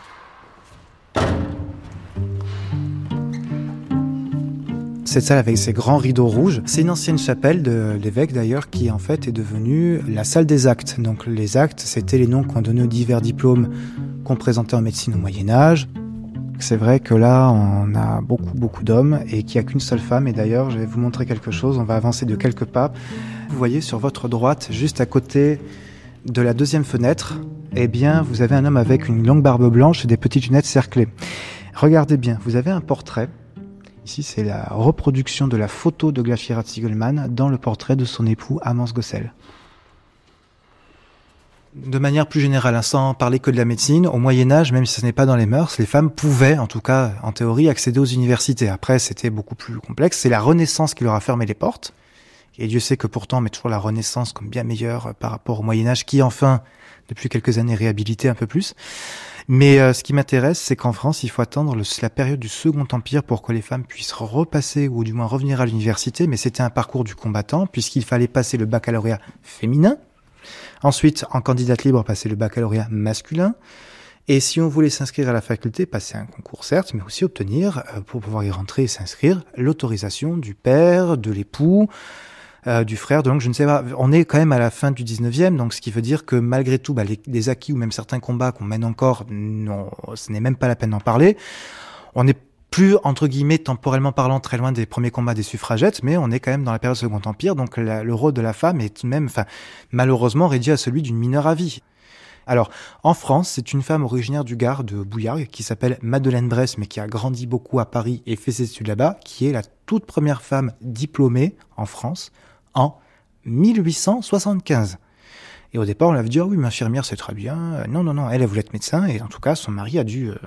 Cette salle avec ses grands rideaux rouges, c'est une ancienne chapelle de l'évêque d'ailleurs qui en fait est devenue la salle des actes. Donc les actes, c'était les noms qu'on donnait aux divers diplômes qu'on présentait en médecine au Moyen-Âge. C'est vrai que là, on a beaucoup, beaucoup d'hommes et qu'il n'y a qu'une seule femme. Et d'ailleurs, je vais vous montrer quelque chose. On va avancer de quelques pas. Vous voyez sur votre droite, juste à côté de la deuxième fenêtre, eh bien, vous avez un homme avec une longue barbe blanche et des petites lunettes cerclées. Regardez bien, vous avez un portrait. Ici, c'est la reproduction de la photo de Glaphyra Ziegelmann dans le portrait de son époux Amance Gossel. De manière plus générale, hein, sans parler que de la médecine, au Moyen-Âge, même si ce n'est pas dans les mœurs, les femmes pouvaient, en tout cas en théorie, accéder aux universités. Après, c'était beaucoup plus complexe. C'est la Renaissance qui leur a fermé les portes. Et Dieu sait que pourtant, on met toujours la Renaissance comme bien meilleure par rapport au Moyen-Âge, qui enfin, depuis quelques années, est réhabilité un peu plus. Mais euh, ce qui m'intéresse, c'est qu'en France, il faut attendre le, la période du Second Empire pour que les femmes puissent repasser, ou du moins revenir à l'université. Mais c'était un parcours du combattant, puisqu'il fallait passer le baccalauréat féminin. Ensuite, en candidate libre, passer le baccalauréat masculin. Et si on voulait s'inscrire à la faculté, passer un concours certes, mais aussi obtenir, euh, pour pouvoir y rentrer et s'inscrire, l'autorisation du père, de l'époux, euh, du frère, donc je ne sais pas. On est quand même à la fin du dix-neuvième, donc ce qui veut dire que malgré tout, bah, les, les acquis ou même certains combats qu'on mène encore, non, ce n'est même pas la peine d'en parler. On est plus, entre guillemets, temporellement parlant, très loin des premiers combats des suffragettes, mais on est quand même dans la période Second Empire, donc la, le rôle de la femme est tout de même, enfin, malheureusement réduit à celui d'une mineure à vie. Alors, en France, c'est une femme originaire du Gard, de Bouillargues, qui s'appelle Madeleine Bresse, mais qui a grandi beaucoup à Paris et fait ses études là-bas, qui est la toute première femme diplômée en France en mille huit cent soixante-quinze. Et au départ, on l'avait dit, ah oui, mais infirmière, c'est très bien. Non, non, non, elle, elle voulait être médecin, et en tout cas, son mari a dû... Euh,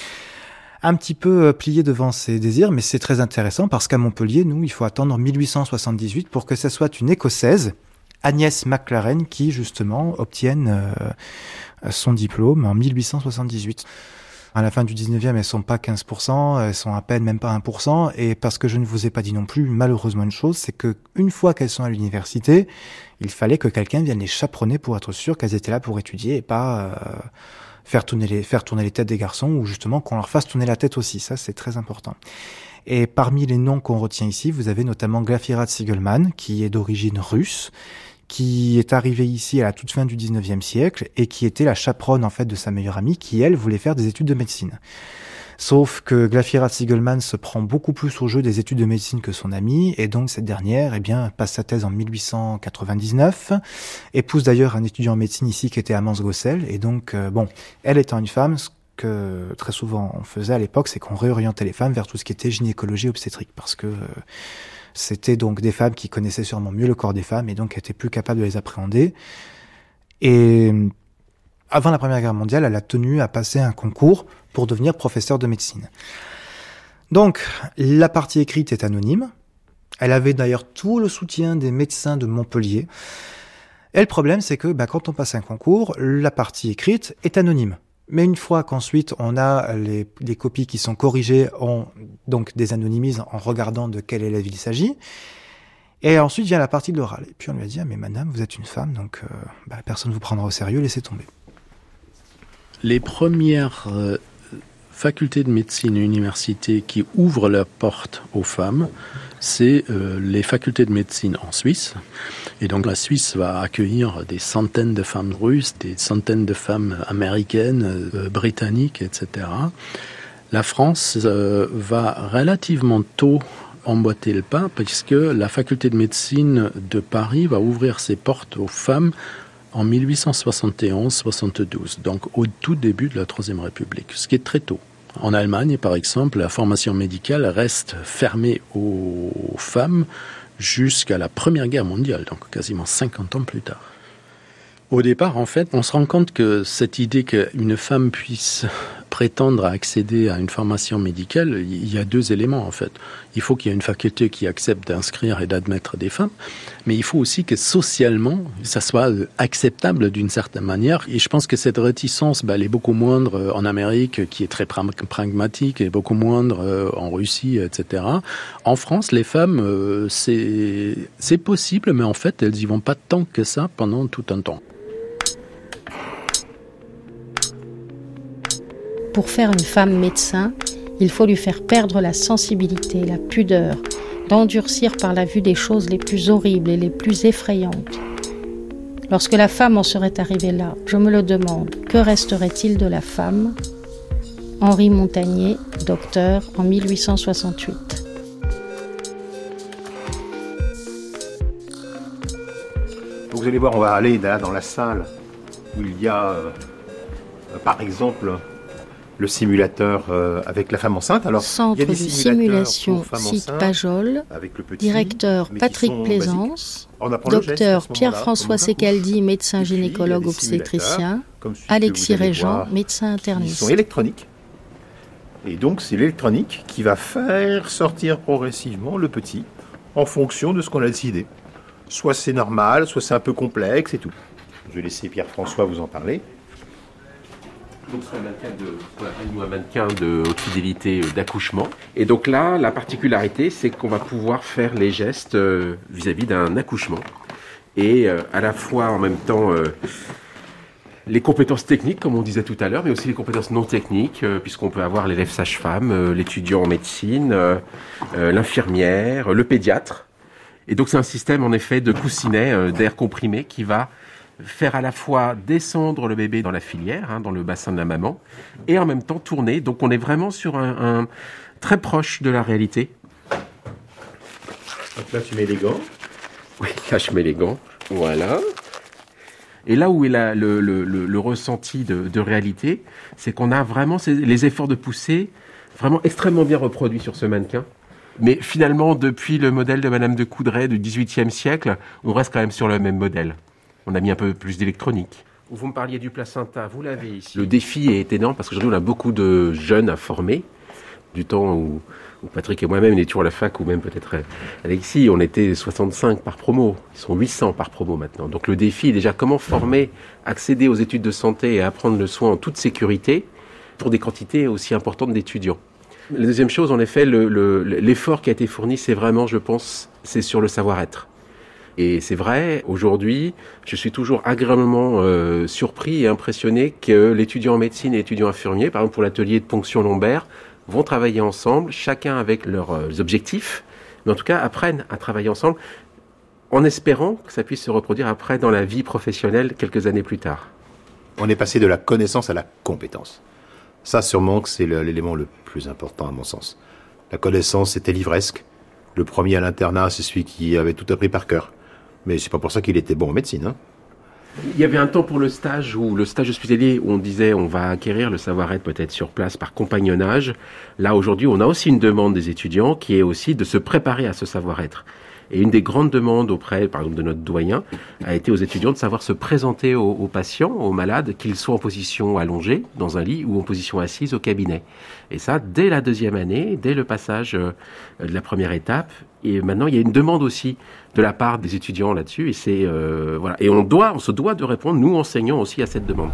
un petit peu plié devant ses désirs, mais c'est très intéressant parce qu'à Montpellier, nous, il faut attendre mille huit cent soixante-dix-huit pour que ce soit une Écossaise, Agnès MacLaren, qui justement obtienne euh, son diplôme en mille huit cent soixante-dix-huit. À la fin du dix-neuvième, elles sont pas quinze pour cent, elles sont à peine même pas un pour cent, et parce que je ne vous ai pas dit non plus, malheureusement une chose, c'est que une fois qu'elles sont à l'université, il fallait que quelqu'un vienne les chaperonner pour être sûr qu'elles étaient là pour étudier et pas... Euh, faire tourner les faire tourner les têtes des garçons ou justement qu'on leur fasse tourner la tête aussi, ça c'est très important. Et parmi les noms qu'on retient ici, vous avez notamment Glaphyra Tsigelman, qui est d'origine russe, qui est arrivée ici à la toute fin du dix-neuvième siècle et qui était la chaperonne en fait de sa meilleure amie qui elle voulait faire des études de médecine. Sauf que Glaphyra Tsigelman se prend beaucoup plus au jeu des études de médecine que son amie, et donc cette dernière, eh bien, passe sa thèse en mille huit cent quatre-vingt-dix-neuf, épouse d'ailleurs un étudiant en médecine ici qui était Amance Gossel, et donc, euh, bon, elle étant une femme, ce que très souvent on faisait à l'époque, c'est qu'on réorientait les femmes vers tout ce qui était gynécologie obstétrique, parce que euh, c'était donc des femmes qui connaissaient sûrement mieux le corps des femmes, et donc étaient plus capables de les appréhender. Et avant la Première Guerre mondiale, elle a tenu à passer un concours pour devenir professeur de médecine. Donc, la partie écrite est anonyme. Elle avait d'ailleurs tout le soutien des médecins de Montpellier. Et le problème, c'est que bah, quand on passe un concours, la partie écrite est anonyme. Mais une fois qu'ensuite on a les, les copies qui sont corrigées, on donc désanonymise en regardant de quel élève il s'agit. Et ensuite vient la partie de l'oral. Et puis on lui a dit, ah, mais madame, vous êtes une femme, donc euh, bah, personne ne vous prendra au sérieux, laissez tomber. Les premières euh, facultés de médecine et universités qui ouvrent leurs portes aux femmes, c'est euh, les facultés de médecine en Suisse. Et donc la Suisse va accueillir des centaines de femmes russes, des centaines de femmes américaines, euh, britanniques, et cetera. La France euh, va relativement tôt emboîter le pas, puisque la faculté de médecine de Paris va ouvrir ses portes aux femmes en mille huit cent soixante et onze soixante-douze, donc au tout début de la Troisième République, ce qui est très tôt. En Allemagne, par exemple, la formation médicale reste fermée aux femmes jusqu'à la Première Guerre mondiale, donc quasiment cinquante ans plus tard. Au départ, en fait, on se rend compte que cette idée qu'une femme puisse prétendre à accéder à une formation médicale, il y a deux éléments, en fait. Il faut qu'il y ait une faculté qui accepte d'inscrire et d'admettre des femmes, mais il faut aussi que socialement, ça soit acceptable d'une certaine manière. Et je pense que cette réticence, bah, elle est beaucoup moindre en Amérique, qui est très pragmatique, et beaucoup moindre en Russie, et cetera. En France, les femmes, euh, c'est, c'est possible, mais en fait, elles y vont pas tant que ça pendant tout un temps. Pour faire une femme médecin, il faut lui faire perdre la sensibilité, la pudeur, d'endurcir par la vue des choses les plus horribles et les plus effrayantes. Lorsque la femme en serait arrivée là, je me le demande, que resterait-il de la femme ? Henri Montagnier, docteur, en mille huit cent soixante-huit. Vous allez voir, on va aller là dans la salle où il y a, euh, par exemple, le simulateur euh, avec la femme enceinte. Alors, Centre il y a des de simulation site Pajol, petit, directeur Patrick Plaisance, docteur Pierre-François Secaldi, médecin gynécologue obstétricien, Alexis Régent, médecin interniste. Ils sont électroniques. Et donc, c'est l'électronique qui va faire sortir progressivement le petit en fonction de ce qu'on a décidé. Soit c'est normal, soit c'est un peu complexe et tout. Je vais laisser Pierre-François vous en parler. Donc c'est un mannequin de, ce qu'on appelle nous un mannequin de haute fidélité d'accouchement. Et donc là, la particularité, c'est qu'on va pouvoir faire les gestes euh, vis-à-vis d'un accouchement. Et euh, à la fois, en même temps, euh, les compétences techniques, comme on disait tout à l'heure, mais aussi les compétences non techniques, euh, puisqu'on peut avoir l'élève sage-femme, euh, l'étudiant en médecine, euh, euh, l'infirmière, le pédiatre. Et donc c'est un système, en effet, de coussinet, euh, d'air comprimé qui va faire à la fois descendre le bébé dans la filière, hein, dans le bassin de la maman, et en même temps tourner. Donc on est vraiment sur un, un très proche de la réalité. Donc là tu mets les gants. Oui, là je mets les gants. Voilà. Et là où est la, le, le, le, le ressenti de, de réalité, c'est qu'on a vraiment ces, les efforts de poussée vraiment extrêmement bien reproduits sur ce mannequin. Mais finalement, depuis le modèle de Madame de Coudray du dix-huitième siècle, on reste quand même sur le même modèle. On a mis un peu plus d'électronique. Vous me parliez du placenta, vous l'avez ici. Le défi est énorme parce qu'aujourd'hui on a beaucoup de jeunes à former. Du temps où, où Patrick et moi-même étions à la fac, ou même peut-être Alexis, on était soixante-cinq par promo. Ils sont huit cents par promo maintenant. Donc le défi est déjà comment former, accéder aux études de santé et apprendre le soin en toute sécurité pour des quantités aussi importantes d'étudiants. La deuxième chose, en effet, le, le, l'effort qui a été fourni, c'est vraiment, je pense, c'est sur le savoir-être. Et c'est vrai, aujourd'hui, je suis toujours agréablement euh, surpris et impressionné que l'étudiant en médecine et l'étudiant infirmier, par exemple pour l'atelier de ponction lombaire, vont travailler ensemble, chacun avec leurs euh, objectifs, mais en tout cas apprennent à travailler ensemble, en espérant que ça puisse se reproduire après dans la vie professionnelle quelques années plus tard. On est passé de la connaissance à la compétence. Ça, sûrement, que c'est le, l'élément le plus important à mon sens. La connaissance, c'était livresque. Le premier à l'internat, c'est celui qui avait tout appris par cœur. Mais c'est pas pour ça qu'il était bon en médecine, hein. Il y avait un temps pour le stage, où le stage hospitalier, où on disait on va acquérir le savoir-être peut-être sur place par compagnonnage. Là, aujourd'hui, on a aussi une demande des étudiants qui est aussi de se préparer à ce savoir-être. Et une des grandes demandes auprès, par exemple, de notre doyen, a été aux étudiants de savoir se présenter aux, aux patients, aux malades, qu'ils soient en position allongée dans un lit ou en position assise au cabinet. Et ça, dès la deuxième année, dès le passage euh, de la première étape. Et maintenant, il y a une demande aussi de la part des étudiants là-dessus. Et c'est euh, voilà. Et on doit, on se doit de répondre, nous enseignants aussi, à cette demande.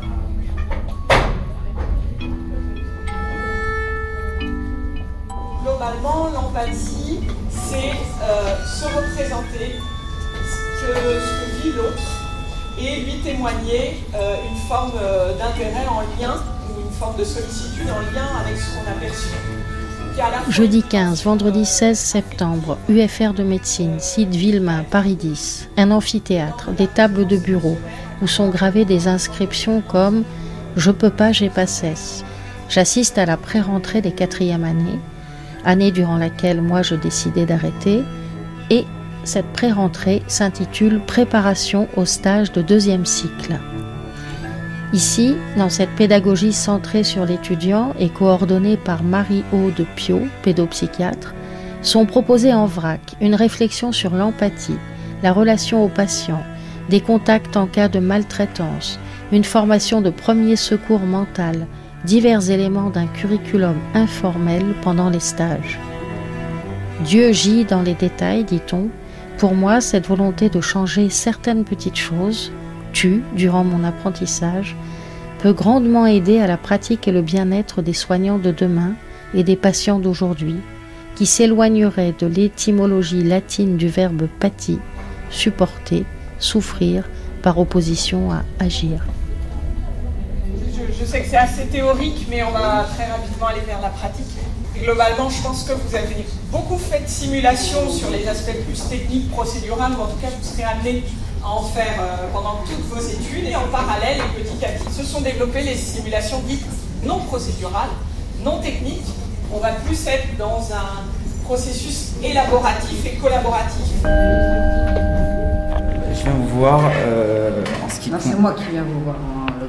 Globalement, l'empathie, c'est euh, se représenter ce que, ce que vit l'autre et lui témoigner euh, une forme euh, d'intérêt en lien ou une forme de sollicitude en lien avec ce qu'on a perçu. Jeudi quinze, vendredi seize septembre, U F R de médecine, site Villemain, Paris dix. Un amphithéâtre, des tables de bureau où sont gravées des inscriptions comme « Je peux pas, j'ai pas cesse ». J'assiste à la pré-rentrée des quatrièmes années, année durant laquelle moi je décidais d'arrêter, et cette pré-rentrée s'intitule « Préparation au stage de deuxième cycle ». Ici, dans cette pédagogie centrée sur l'étudiant et coordonnée par Marie-Aude Piot, pédopsychiatre, sont proposées en vrac une réflexion sur l'empathie, la relation au patient, des contacts en cas de maltraitance, une formation de premier secours mental, divers éléments d'un curriculum informel pendant les stages. Dieu gît dans les détails, dit-on. Pour moi, cette volonté de changer certaines petites choses, tue durant mon apprentissage, peut grandement aider à la pratique et le bien-être des soignants de demain et des patients d'aujourd'hui, qui s'éloigneraient de l'étymologie latine du verbe pathie, supporter, souffrir, par opposition à agir. Je, je sais que c'est assez théorique, mais on va très rapidement aller vers la pratique. Et globalement, je pense que vous avez beaucoup fait de simulations sur les aspects plus techniques, procédurales, ou en tout cas, vous serez amenés à en faire euh, pendant toutes vos études. Et en parallèle, et petit à petit, se sont développées les simulations dites non procédurales, non techniques. On va plus être dans un processus élaboratif et collaboratif. Je viens vous voir euh, en ce qui Non, c'est moi qui viens vous voir en l'occurrence.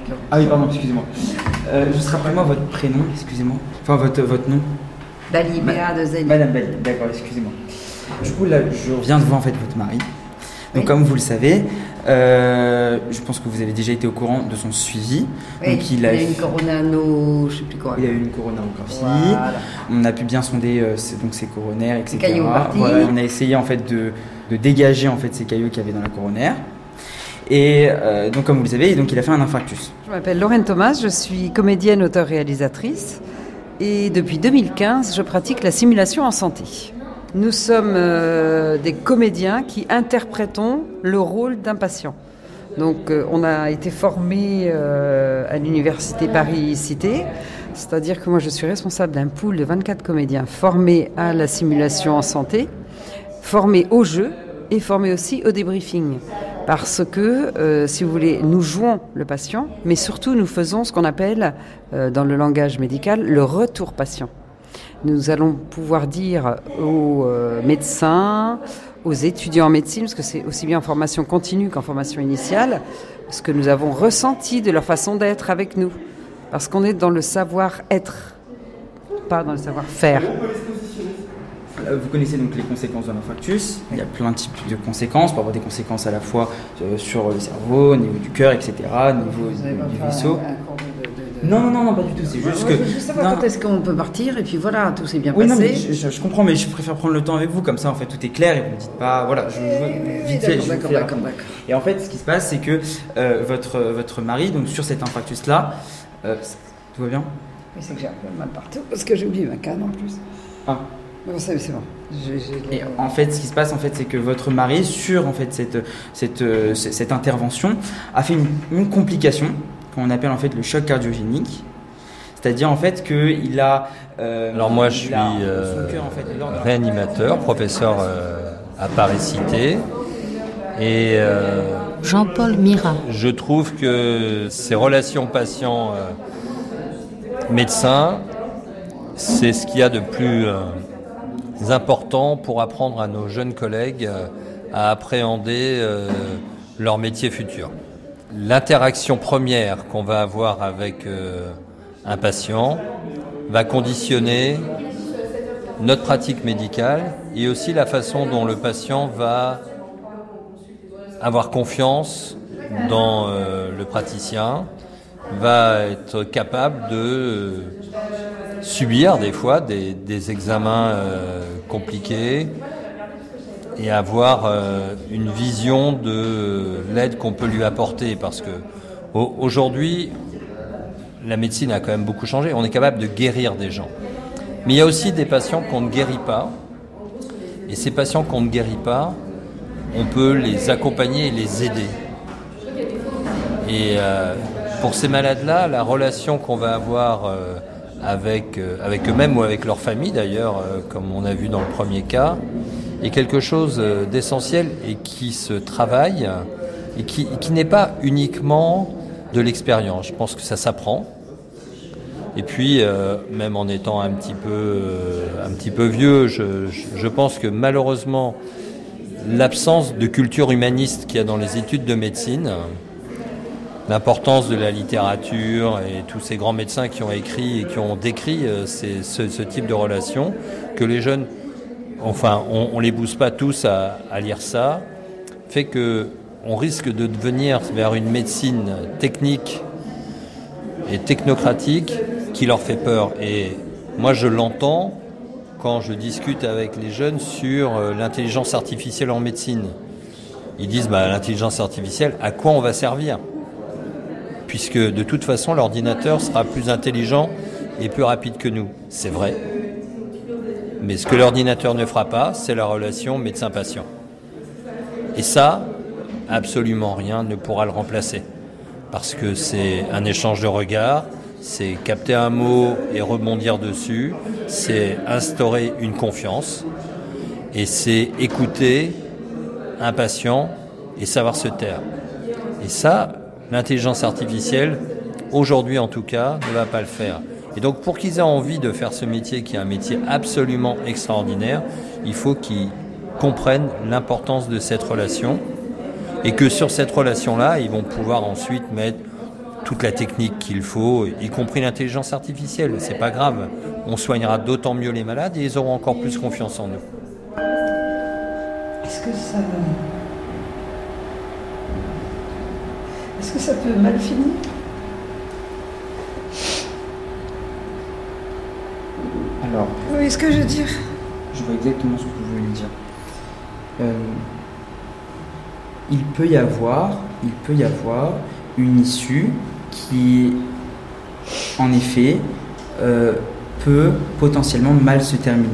Ah oui, pardon, excusez-moi. Euh, juste rappelez-moi votre prénom, excusez-moi. Enfin, votre, votre nom. Bali, B A deux L I. Madame Bali, d'accord, excusez-moi. Du coup, là, je reviens devant en fait votre mari. Donc, oui. Comme vous le savez, euh, je pense que vous avez déjà été au courant de son suivi. Oui, donc, il, il a, a eu une coronano, je sais plus quoi. Il a eu une coronarographie. Voilà. On a pu bien sonder euh, ses, donc ses coronaires, et cetera. Caillots partis. Voilà, on a essayé en fait de, de dégager en fait ces caillots qu'il y avait dans la coronaire. Et euh, donc, comme vous le savez, donc, il a fait un infarctus. Je m'appelle Lorraine Thomas, je suis comédienne, auteure, réalisatrice. Et depuis deux mille quinze, je pratique la simulation en santé. Nous sommes euh, des comédiens qui interprétons le rôle d'un patient. Donc, euh, on a été formés euh, à l'université Paris-Cité, c'est-à-dire que moi, je suis responsable d'un pool de vingt-quatre comédiens formés à la simulation en santé, formés au jeu et formés aussi au débriefing. Parce que, euh, si vous voulez, nous jouons le patient, mais surtout nous faisons ce qu'on appelle, euh, dans le langage médical, le retour patient. Nous allons pouvoir dire aux euh, médecins, aux étudiants en médecine, parce que c'est aussi bien en formation continue qu'en formation initiale, ce que nous avons ressenti de leur façon d'être avec nous. Parce qu'on est dans le savoir-être, pas dans le savoir-faire. Vous connaissez donc les conséquences d'un infarctus. Il y a plein de types de conséquences. On peut avoir des conséquences à la fois euh, sur le cerveau, au niveau du cœur, et cetera, au niveau du, du vaisseau. De, de, de... Non, non, non, non, pas du tout. C'est juste ouais, que. Je veux savoir non, quand est-ce qu'on peut partir et puis voilà, tout s'est bien oui, passé. Non, mais je, je, je comprends, mais je préfère prendre le temps avec vous, comme ça en fait tout est clair et vous me dites pas. Voilà, je, je, vite fait, d'accord, je d'accord, d'accord, d'accord. Et en fait, ce qui se passe, c'est que euh, votre, votre mari, donc sur cet infarctus-là, euh, tout va bien? Oui, c'est que j'ai un peu mal partout parce que j'ai oublié ma canne en plus. Ah. Bon, c'est, c'est bon. J'ai, j'ai... Et en fait, ce qui se passe, en fait, c'est que votre mari, sur en fait cette cette cette intervention, a fait une, une complication qu'on appelle en fait le choc cardiogénique. C'est-à-dire en fait qu'il a. Euh, Alors moi, je suis euh, cœur, en fait, réanimateur, professeur euh, à Paris-Cité, et euh, Jean-Paul Mira. Je trouve que ces relations patients euh, médecins, c'est ce qu'il y a de plus euh, important pour apprendre à nos jeunes collègues euh, à appréhender euh, leur métier futur. L'interaction première qu'on va avoir avec euh, un patient va conditionner notre pratique médicale et aussi la façon dont le patient va avoir confiance dans euh, le praticien, va être capable de euh, subir des fois des, des examens euh, compliqués et avoir euh, une vision de l'aide qu'on peut lui apporter, parce que au, aujourd'hui la médecine a quand même beaucoup changé, on est capable de guérir des gens, mais il y a aussi des patients qu'on ne guérit pas, et ces patients qu'on ne guérit pas, on peut les accompagner et les aider. Et euh, pour ces malades-là, la relation qu'on va avoir euh, avec, euh, avec eux-mêmes ou avec leur famille d'ailleurs, euh, comme on a vu dans le premier cas, est quelque chose euh, d'essentiel et qui se travaille et qui, qui n'est pas uniquement de l'expérience. Je pense que ça s'apprend. Et puis, euh, même en étant un petit peu, euh, un petit peu vieux, je, je, je pense que malheureusement, l'absence de culture humaniste qu'il y a dans les études de médecine, l'importance de la littérature et tous ces grands médecins qui ont écrit et qui ont décrit euh, ces, ce, ce type de relation, que les jeunes, enfin, on ne les pousse pas tous à, à lire ça, fait que on risque de devenir vers une médecine technique et technocratique qui leur fait peur. Et moi, je l'entends quand je discute avec les jeunes sur euh, l'intelligence artificielle en médecine. Ils disent, bah, l'intelligence artificielle, à quoi on va servir ? Puisque de toute façon, l'ordinateur sera plus intelligent et plus rapide que nous. C'est vrai. Mais ce que l'ordinateur ne fera pas, c'est la relation médecin-patient. Et ça, absolument rien ne pourra le remplacer. Parce que c'est un échange de regards, c'est capter un mot et rebondir dessus, c'est instaurer une confiance, et c'est écouter un patient et savoir se taire. Et ça, l'intelligence artificielle, aujourd'hui en tout cas, ne va pas le faire. Et donc pour qu'ils aient envie de faire ce métier, qui est un métier absolument extraordinaire, il faut qu'ils comprennent l'importance de cette relation, et que sur cette relation-là, ils vont pouvoir ensuite mettre toute la technique qu'il faut, y compris l'intelligence artificielle. C'est pas grave. On soignera d'autant mieux les malades et ils auront encore plus confiance en nous. Est-ce que ça... Est-ce que ça peut mal finir ? Alors... Oui, ce que je veux dire. Je vois exactement ce que vous voulez dire. Euh, il peut y avoir, il peut y avoir une issue qui, en effet, euh, peut potentiellement mal se terminer.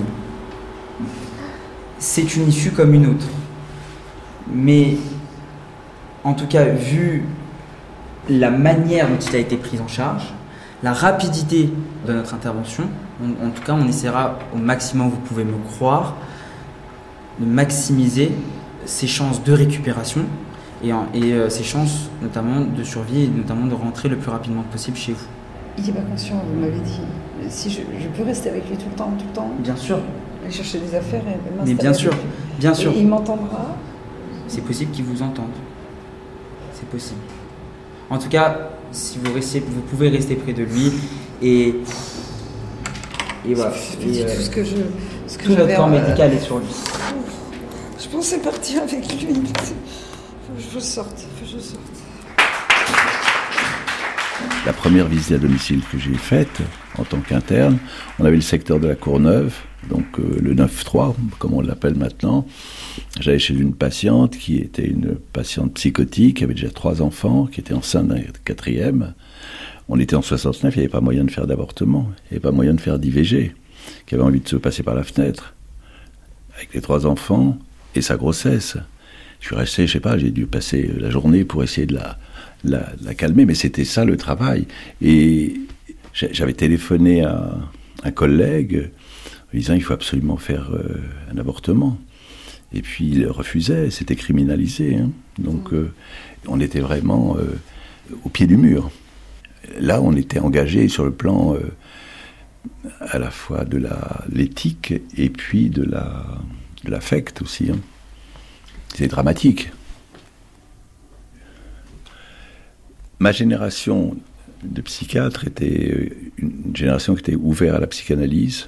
C'est une issue comme une autre. Mais, en tout cas, vu la manière dont il a été pris en charge, la rapidité de notre intervention, on, en tout cas, on essaiera au maximum, vous pouvez me croire, de maximiser ses chances de récupération et, et euh, ses chances notamment de survie et notamment de rentrer le plus rapidement possible chez vous. Il n'est pas conscient, vous m'avez dit. Si je, je peux rester avec lui tout le temps, tout le temps. Bien sûr. Aller chercher des affaires et m'installer. Mais bien sûr, bien sûr. Et il m'entendra. C'est possible qu'il vous entende. C'est possible. En tout cas, si vous restez, vous pouvez rester près de lui et et voilà. C'est et, euh, tout ce que je, ce que tout notre temps médical est sur lui. Je pensais partir avec lui. Faut que je sorte, faut que je sorte. La première visite à domicile que j'ai faite en tant qu'interne, on avait le secteur de la Courneuve, donc euh, le neuf trois, comme on l'appelle maintenant. J'allais chez une patiente qui était une patiente psychotique, qui avait déjà trois enfants, qui était enceinte d'un quatrième. On était en soixante-neuf, il n'y avait pas moyen de faire d'avortement, il n'y avait pas moyen de faire d'I V G, qui avait envie de se passer par la fenêtre, avec les trois enfants et sa grossesse. Je suis resté, je sais pas, j'ai dû passer la journée pour essayer de la, la, la calmer, mais c'était ça le travail. Et j'avais téléphoné à un collègue en disant il faut absolument faire euh, un avortement. Et puis il refusait, c'était criminalisé. Hein. Donc euh, on était vraiment euh, au pied du mur. Là, on était engagé sur le plan euh, à la fois de la, l'éthique et puis de, la, de l'affect aussi. Hein. C'est dramatique. Ma génération de psychiatres était une génération qui était ouverte à la psychanalyse.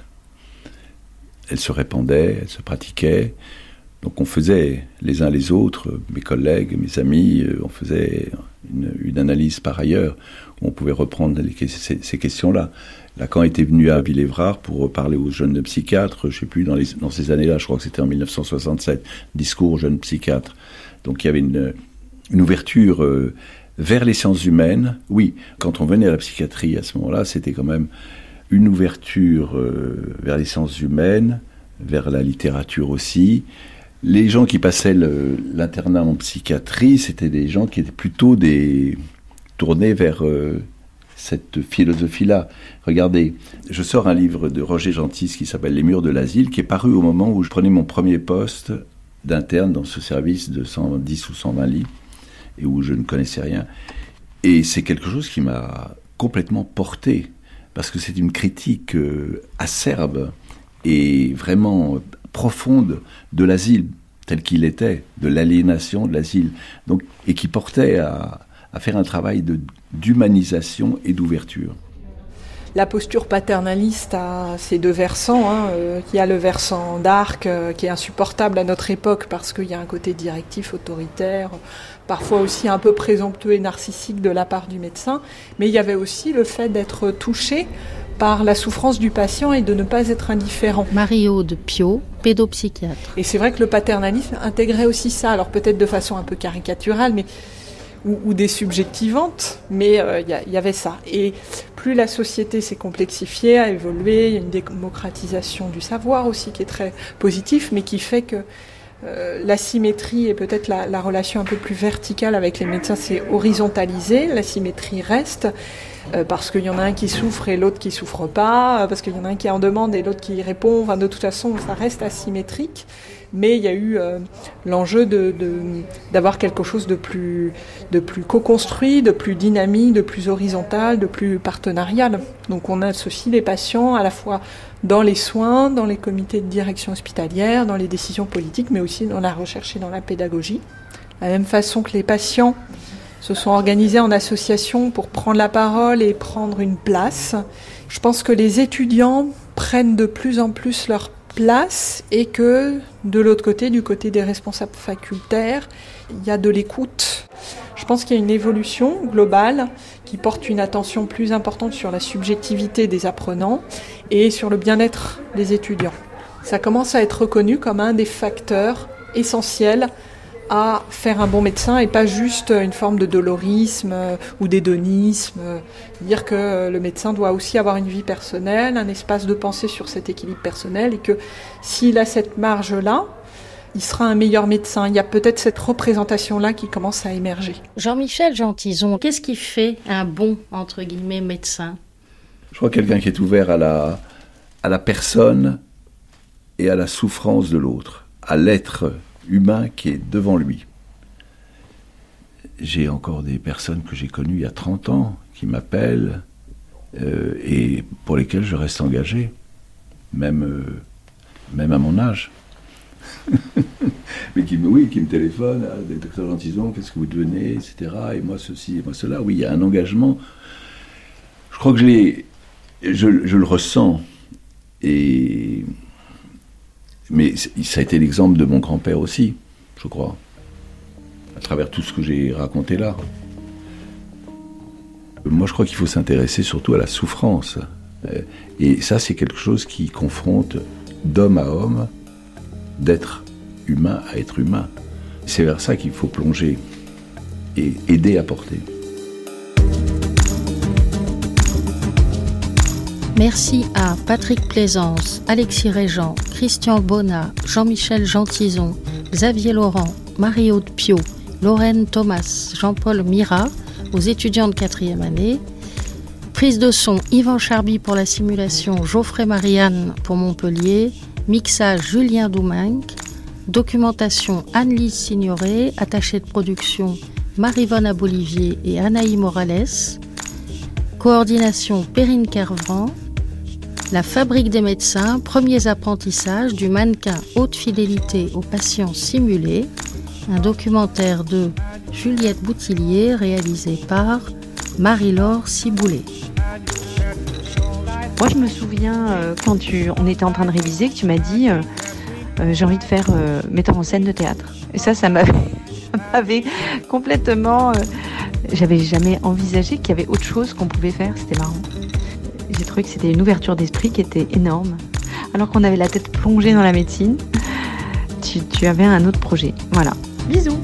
Elle se répandait, elle se pratiquait. Donc on faisait les uns les autres, mes collègues, mes amis, on faisait une, une analyse par ailleurs où on pouvait reprendre les, ces, ces questions-là. Lacan était venu à Villévrard pour parler aux jeunes psychiatres, je ne sais plus, dans, les, dans ces années-là, je crois que c'était en dix-neuf cent soixante-sept, discours aux jeunes psychiatres. Donc il y avait une, une ouverture euh, vers les sciences humaines. Oui, quand on venait à la psychiatrie à ce moment-là, c'était quand même une ouverture euh, vers les sciences humaines, vers la littérature aussi. Les gens qui passaient le, l'internat en psychiatrie, c'était des gens qui étaient plutôt des, tournés vers euh, cette philosophie-là. Regardez, je sors un livre de Roger Gentis qui s'appelle « Les murs de l'asile », qui est paru au moment où je prenais mon premier poste d'interne dans ce service de cent dix ou cent vingt lits, et où je ne connaissais rien. Et c'est quelque chose qui m'a complètement porté, parce que c'est une critique euh, acerbe et vraiment profonde de l'asile tel qu'il était, de l'aliénation de l'asile, donc, et qui portait à, à faire un travail de, d'humanisation et d'ouverture. La posture paternaliste a ses deux versants. Hein. Euh, il y a le versant d'Arc euh, qui est insupportable à notre époque parce qu'il y a un côté directif, autoritaire, parfois aussi un peu présomptueux et narcissique de la part du médecin. Mais il y avait aussi le fait d'être touché par la souffrance du patient et de ne pas être indifférent. Marie-Aude Piot, pédopsychiatre. Et c'est vrai que le paternalisme intégrait aussi ça, alors peut-être de façon un peu caricaturale, mais ou, ou désubjectivante, mais il euh, y, y avait ça. Et plus la société s'est complexifiée, a évolué, il y a une démocratisation du savoir aussi qui est très positif, mais qui fait que euh, l'asymétrie et peut-être la, la relation un peu plus verticale avec les médecins s'est horizontalisée, l'asymétrie reste, euh, parce qu'il y en a un qui souffre et l'autre qui souffre pas, parce qu'il y en a un qui en demande et l'autre qui répond, enfin de toute façon ça reste asymétrique. Mais il y a eu euh, l'enjeu de, de, d'avoir quelque chose de plus, de plus co-construit, de plus dynamique, de plus horizontal, de plus partenarial. Donc on associe les patients à la fois dans les soins, dans les comités de direction hospitalière, dans les décisions politiques, mais aussi dans la recherche et dans la pédagogie. De la même façon que les patients se sont organisés en association pour prendre la parole et prendre une place. Je pense que les étudiants prennent de plus en plus leur place et que de l'autre côté, du côté des responsables facultaires, il y a de l'écoute. Je pense qu'il y a une évolution globale qui porte une attention plus importante sur la subjectivité des apprenants et sur le bien-être des étudiants. Ça commence à être reconnu comme un des facteurs essentiels à faire un bon médecin et pas juste une forme de dolorisme ou d'hédonisme. Dire que le médecin doit aussi avoir une vie personnelle, un espace de pensée sur cet équilibre personnel et que s'il a cette marge-là, il sera un meilleur médecin. Il y a peut-être cette représentation-là qui commence à émerger. Jean-Michel Gentizon, qu'est-ce qui fait un bon, entre guillemets, médecin ? Je crois quelqu'un qui est ouvert à la, à la personne et à la souffrance de l'autre, à l'être humain qui est devant lui. J'ai encore des personnes que j'ai connues il y a trente ans qui m'appellent euh, et pour lesquelles je reste engagé, même, euh, même à mon âge. Mais qui me, oui, qui me téléphonent, ah, docteur Gentizon, qu'est-ce que vous devenez, et cetera. Et moi ceci, et moi cela. Oui, il y a un engagement. Je crois que je l'ai, je, je le ressens. Et mais ça a été l'exemple de mon grand-père aussi, je crois, à travers tout ce que j'ai raconté là. Moi, je crois qu'il faut s'intéresser surtout à la souffrance. Et ça, c'est quelque chose qui confronte d'homme à homme, d'être humain à être humain. C'est vers ça qu'il faut plonger et aider à porter. Merci à Patrick Plaisance, Alexis Régent, Christian Bonnat, Jean-Michel Gentizon, Xavier Laurent, Marie-Aude Piot, Lorraine Thomas, Jean-Paul Mira, aux étudiants de quatrième année. Prise de son, Yvan Charby pour la simulation, Geoffrey Marianne pour Montpellier. Mixage, Julien Doumingue. Documentation, Anne-Lise Signoret. Attachée de production, Marie-Vonne Abolivier et Anaï Morales. Coordination, Perrine Kervran. La Fabrique des médecins, premiers apprentissages du mannequin haute fidélité aux patients simulés. Un documentaire de Juliette Boutillier réalisé par Marie-Laure Ciboulet. Moi, je me souviens, euh, quand tu, on était en train de réviser, que tu m'as dit euh, euh, j'ai envie de faire euh, metteur en scène de théâtre. Et ça, ça m'avait, ça m'avait complètement... Euh, j'avais jamais envisagé qu'il y avait autre chose qu'on pouvait faire. C'était marrant. J'ai trouvé que c'était une ouverture d'esprit qui était énorme. Alors qu'on avait la tête plongée dans la médecine, tu, tu avais un autre projet. Voilà. Bisous.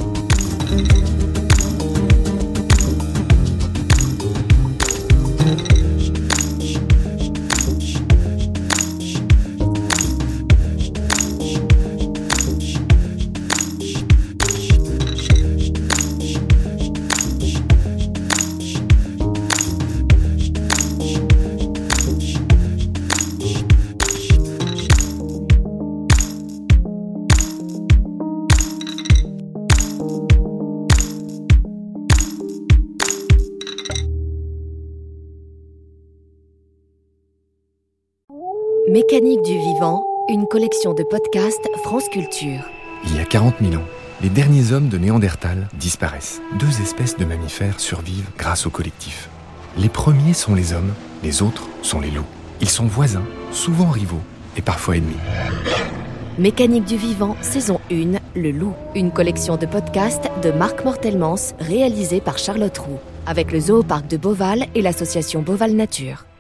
Mécanique du vivant, une collection de podcasts France Culture. Il y a quarante mille ans, les derniers hommes de Néandertal disparaissent. Deux espèces de mammifères survivent grâce au collectif. Les premiers sont les hommes, les autres sont les loups. Ils sont voisins, souvent rivaux et parfois ennemis. Mécanique du vivant, saison un, Le Loup. Une collection de podcasts de Marc Mortelmans, réalisée par Charlotte Roux, avec le Zoo Parc de Beauval et l'association Beauval Nature.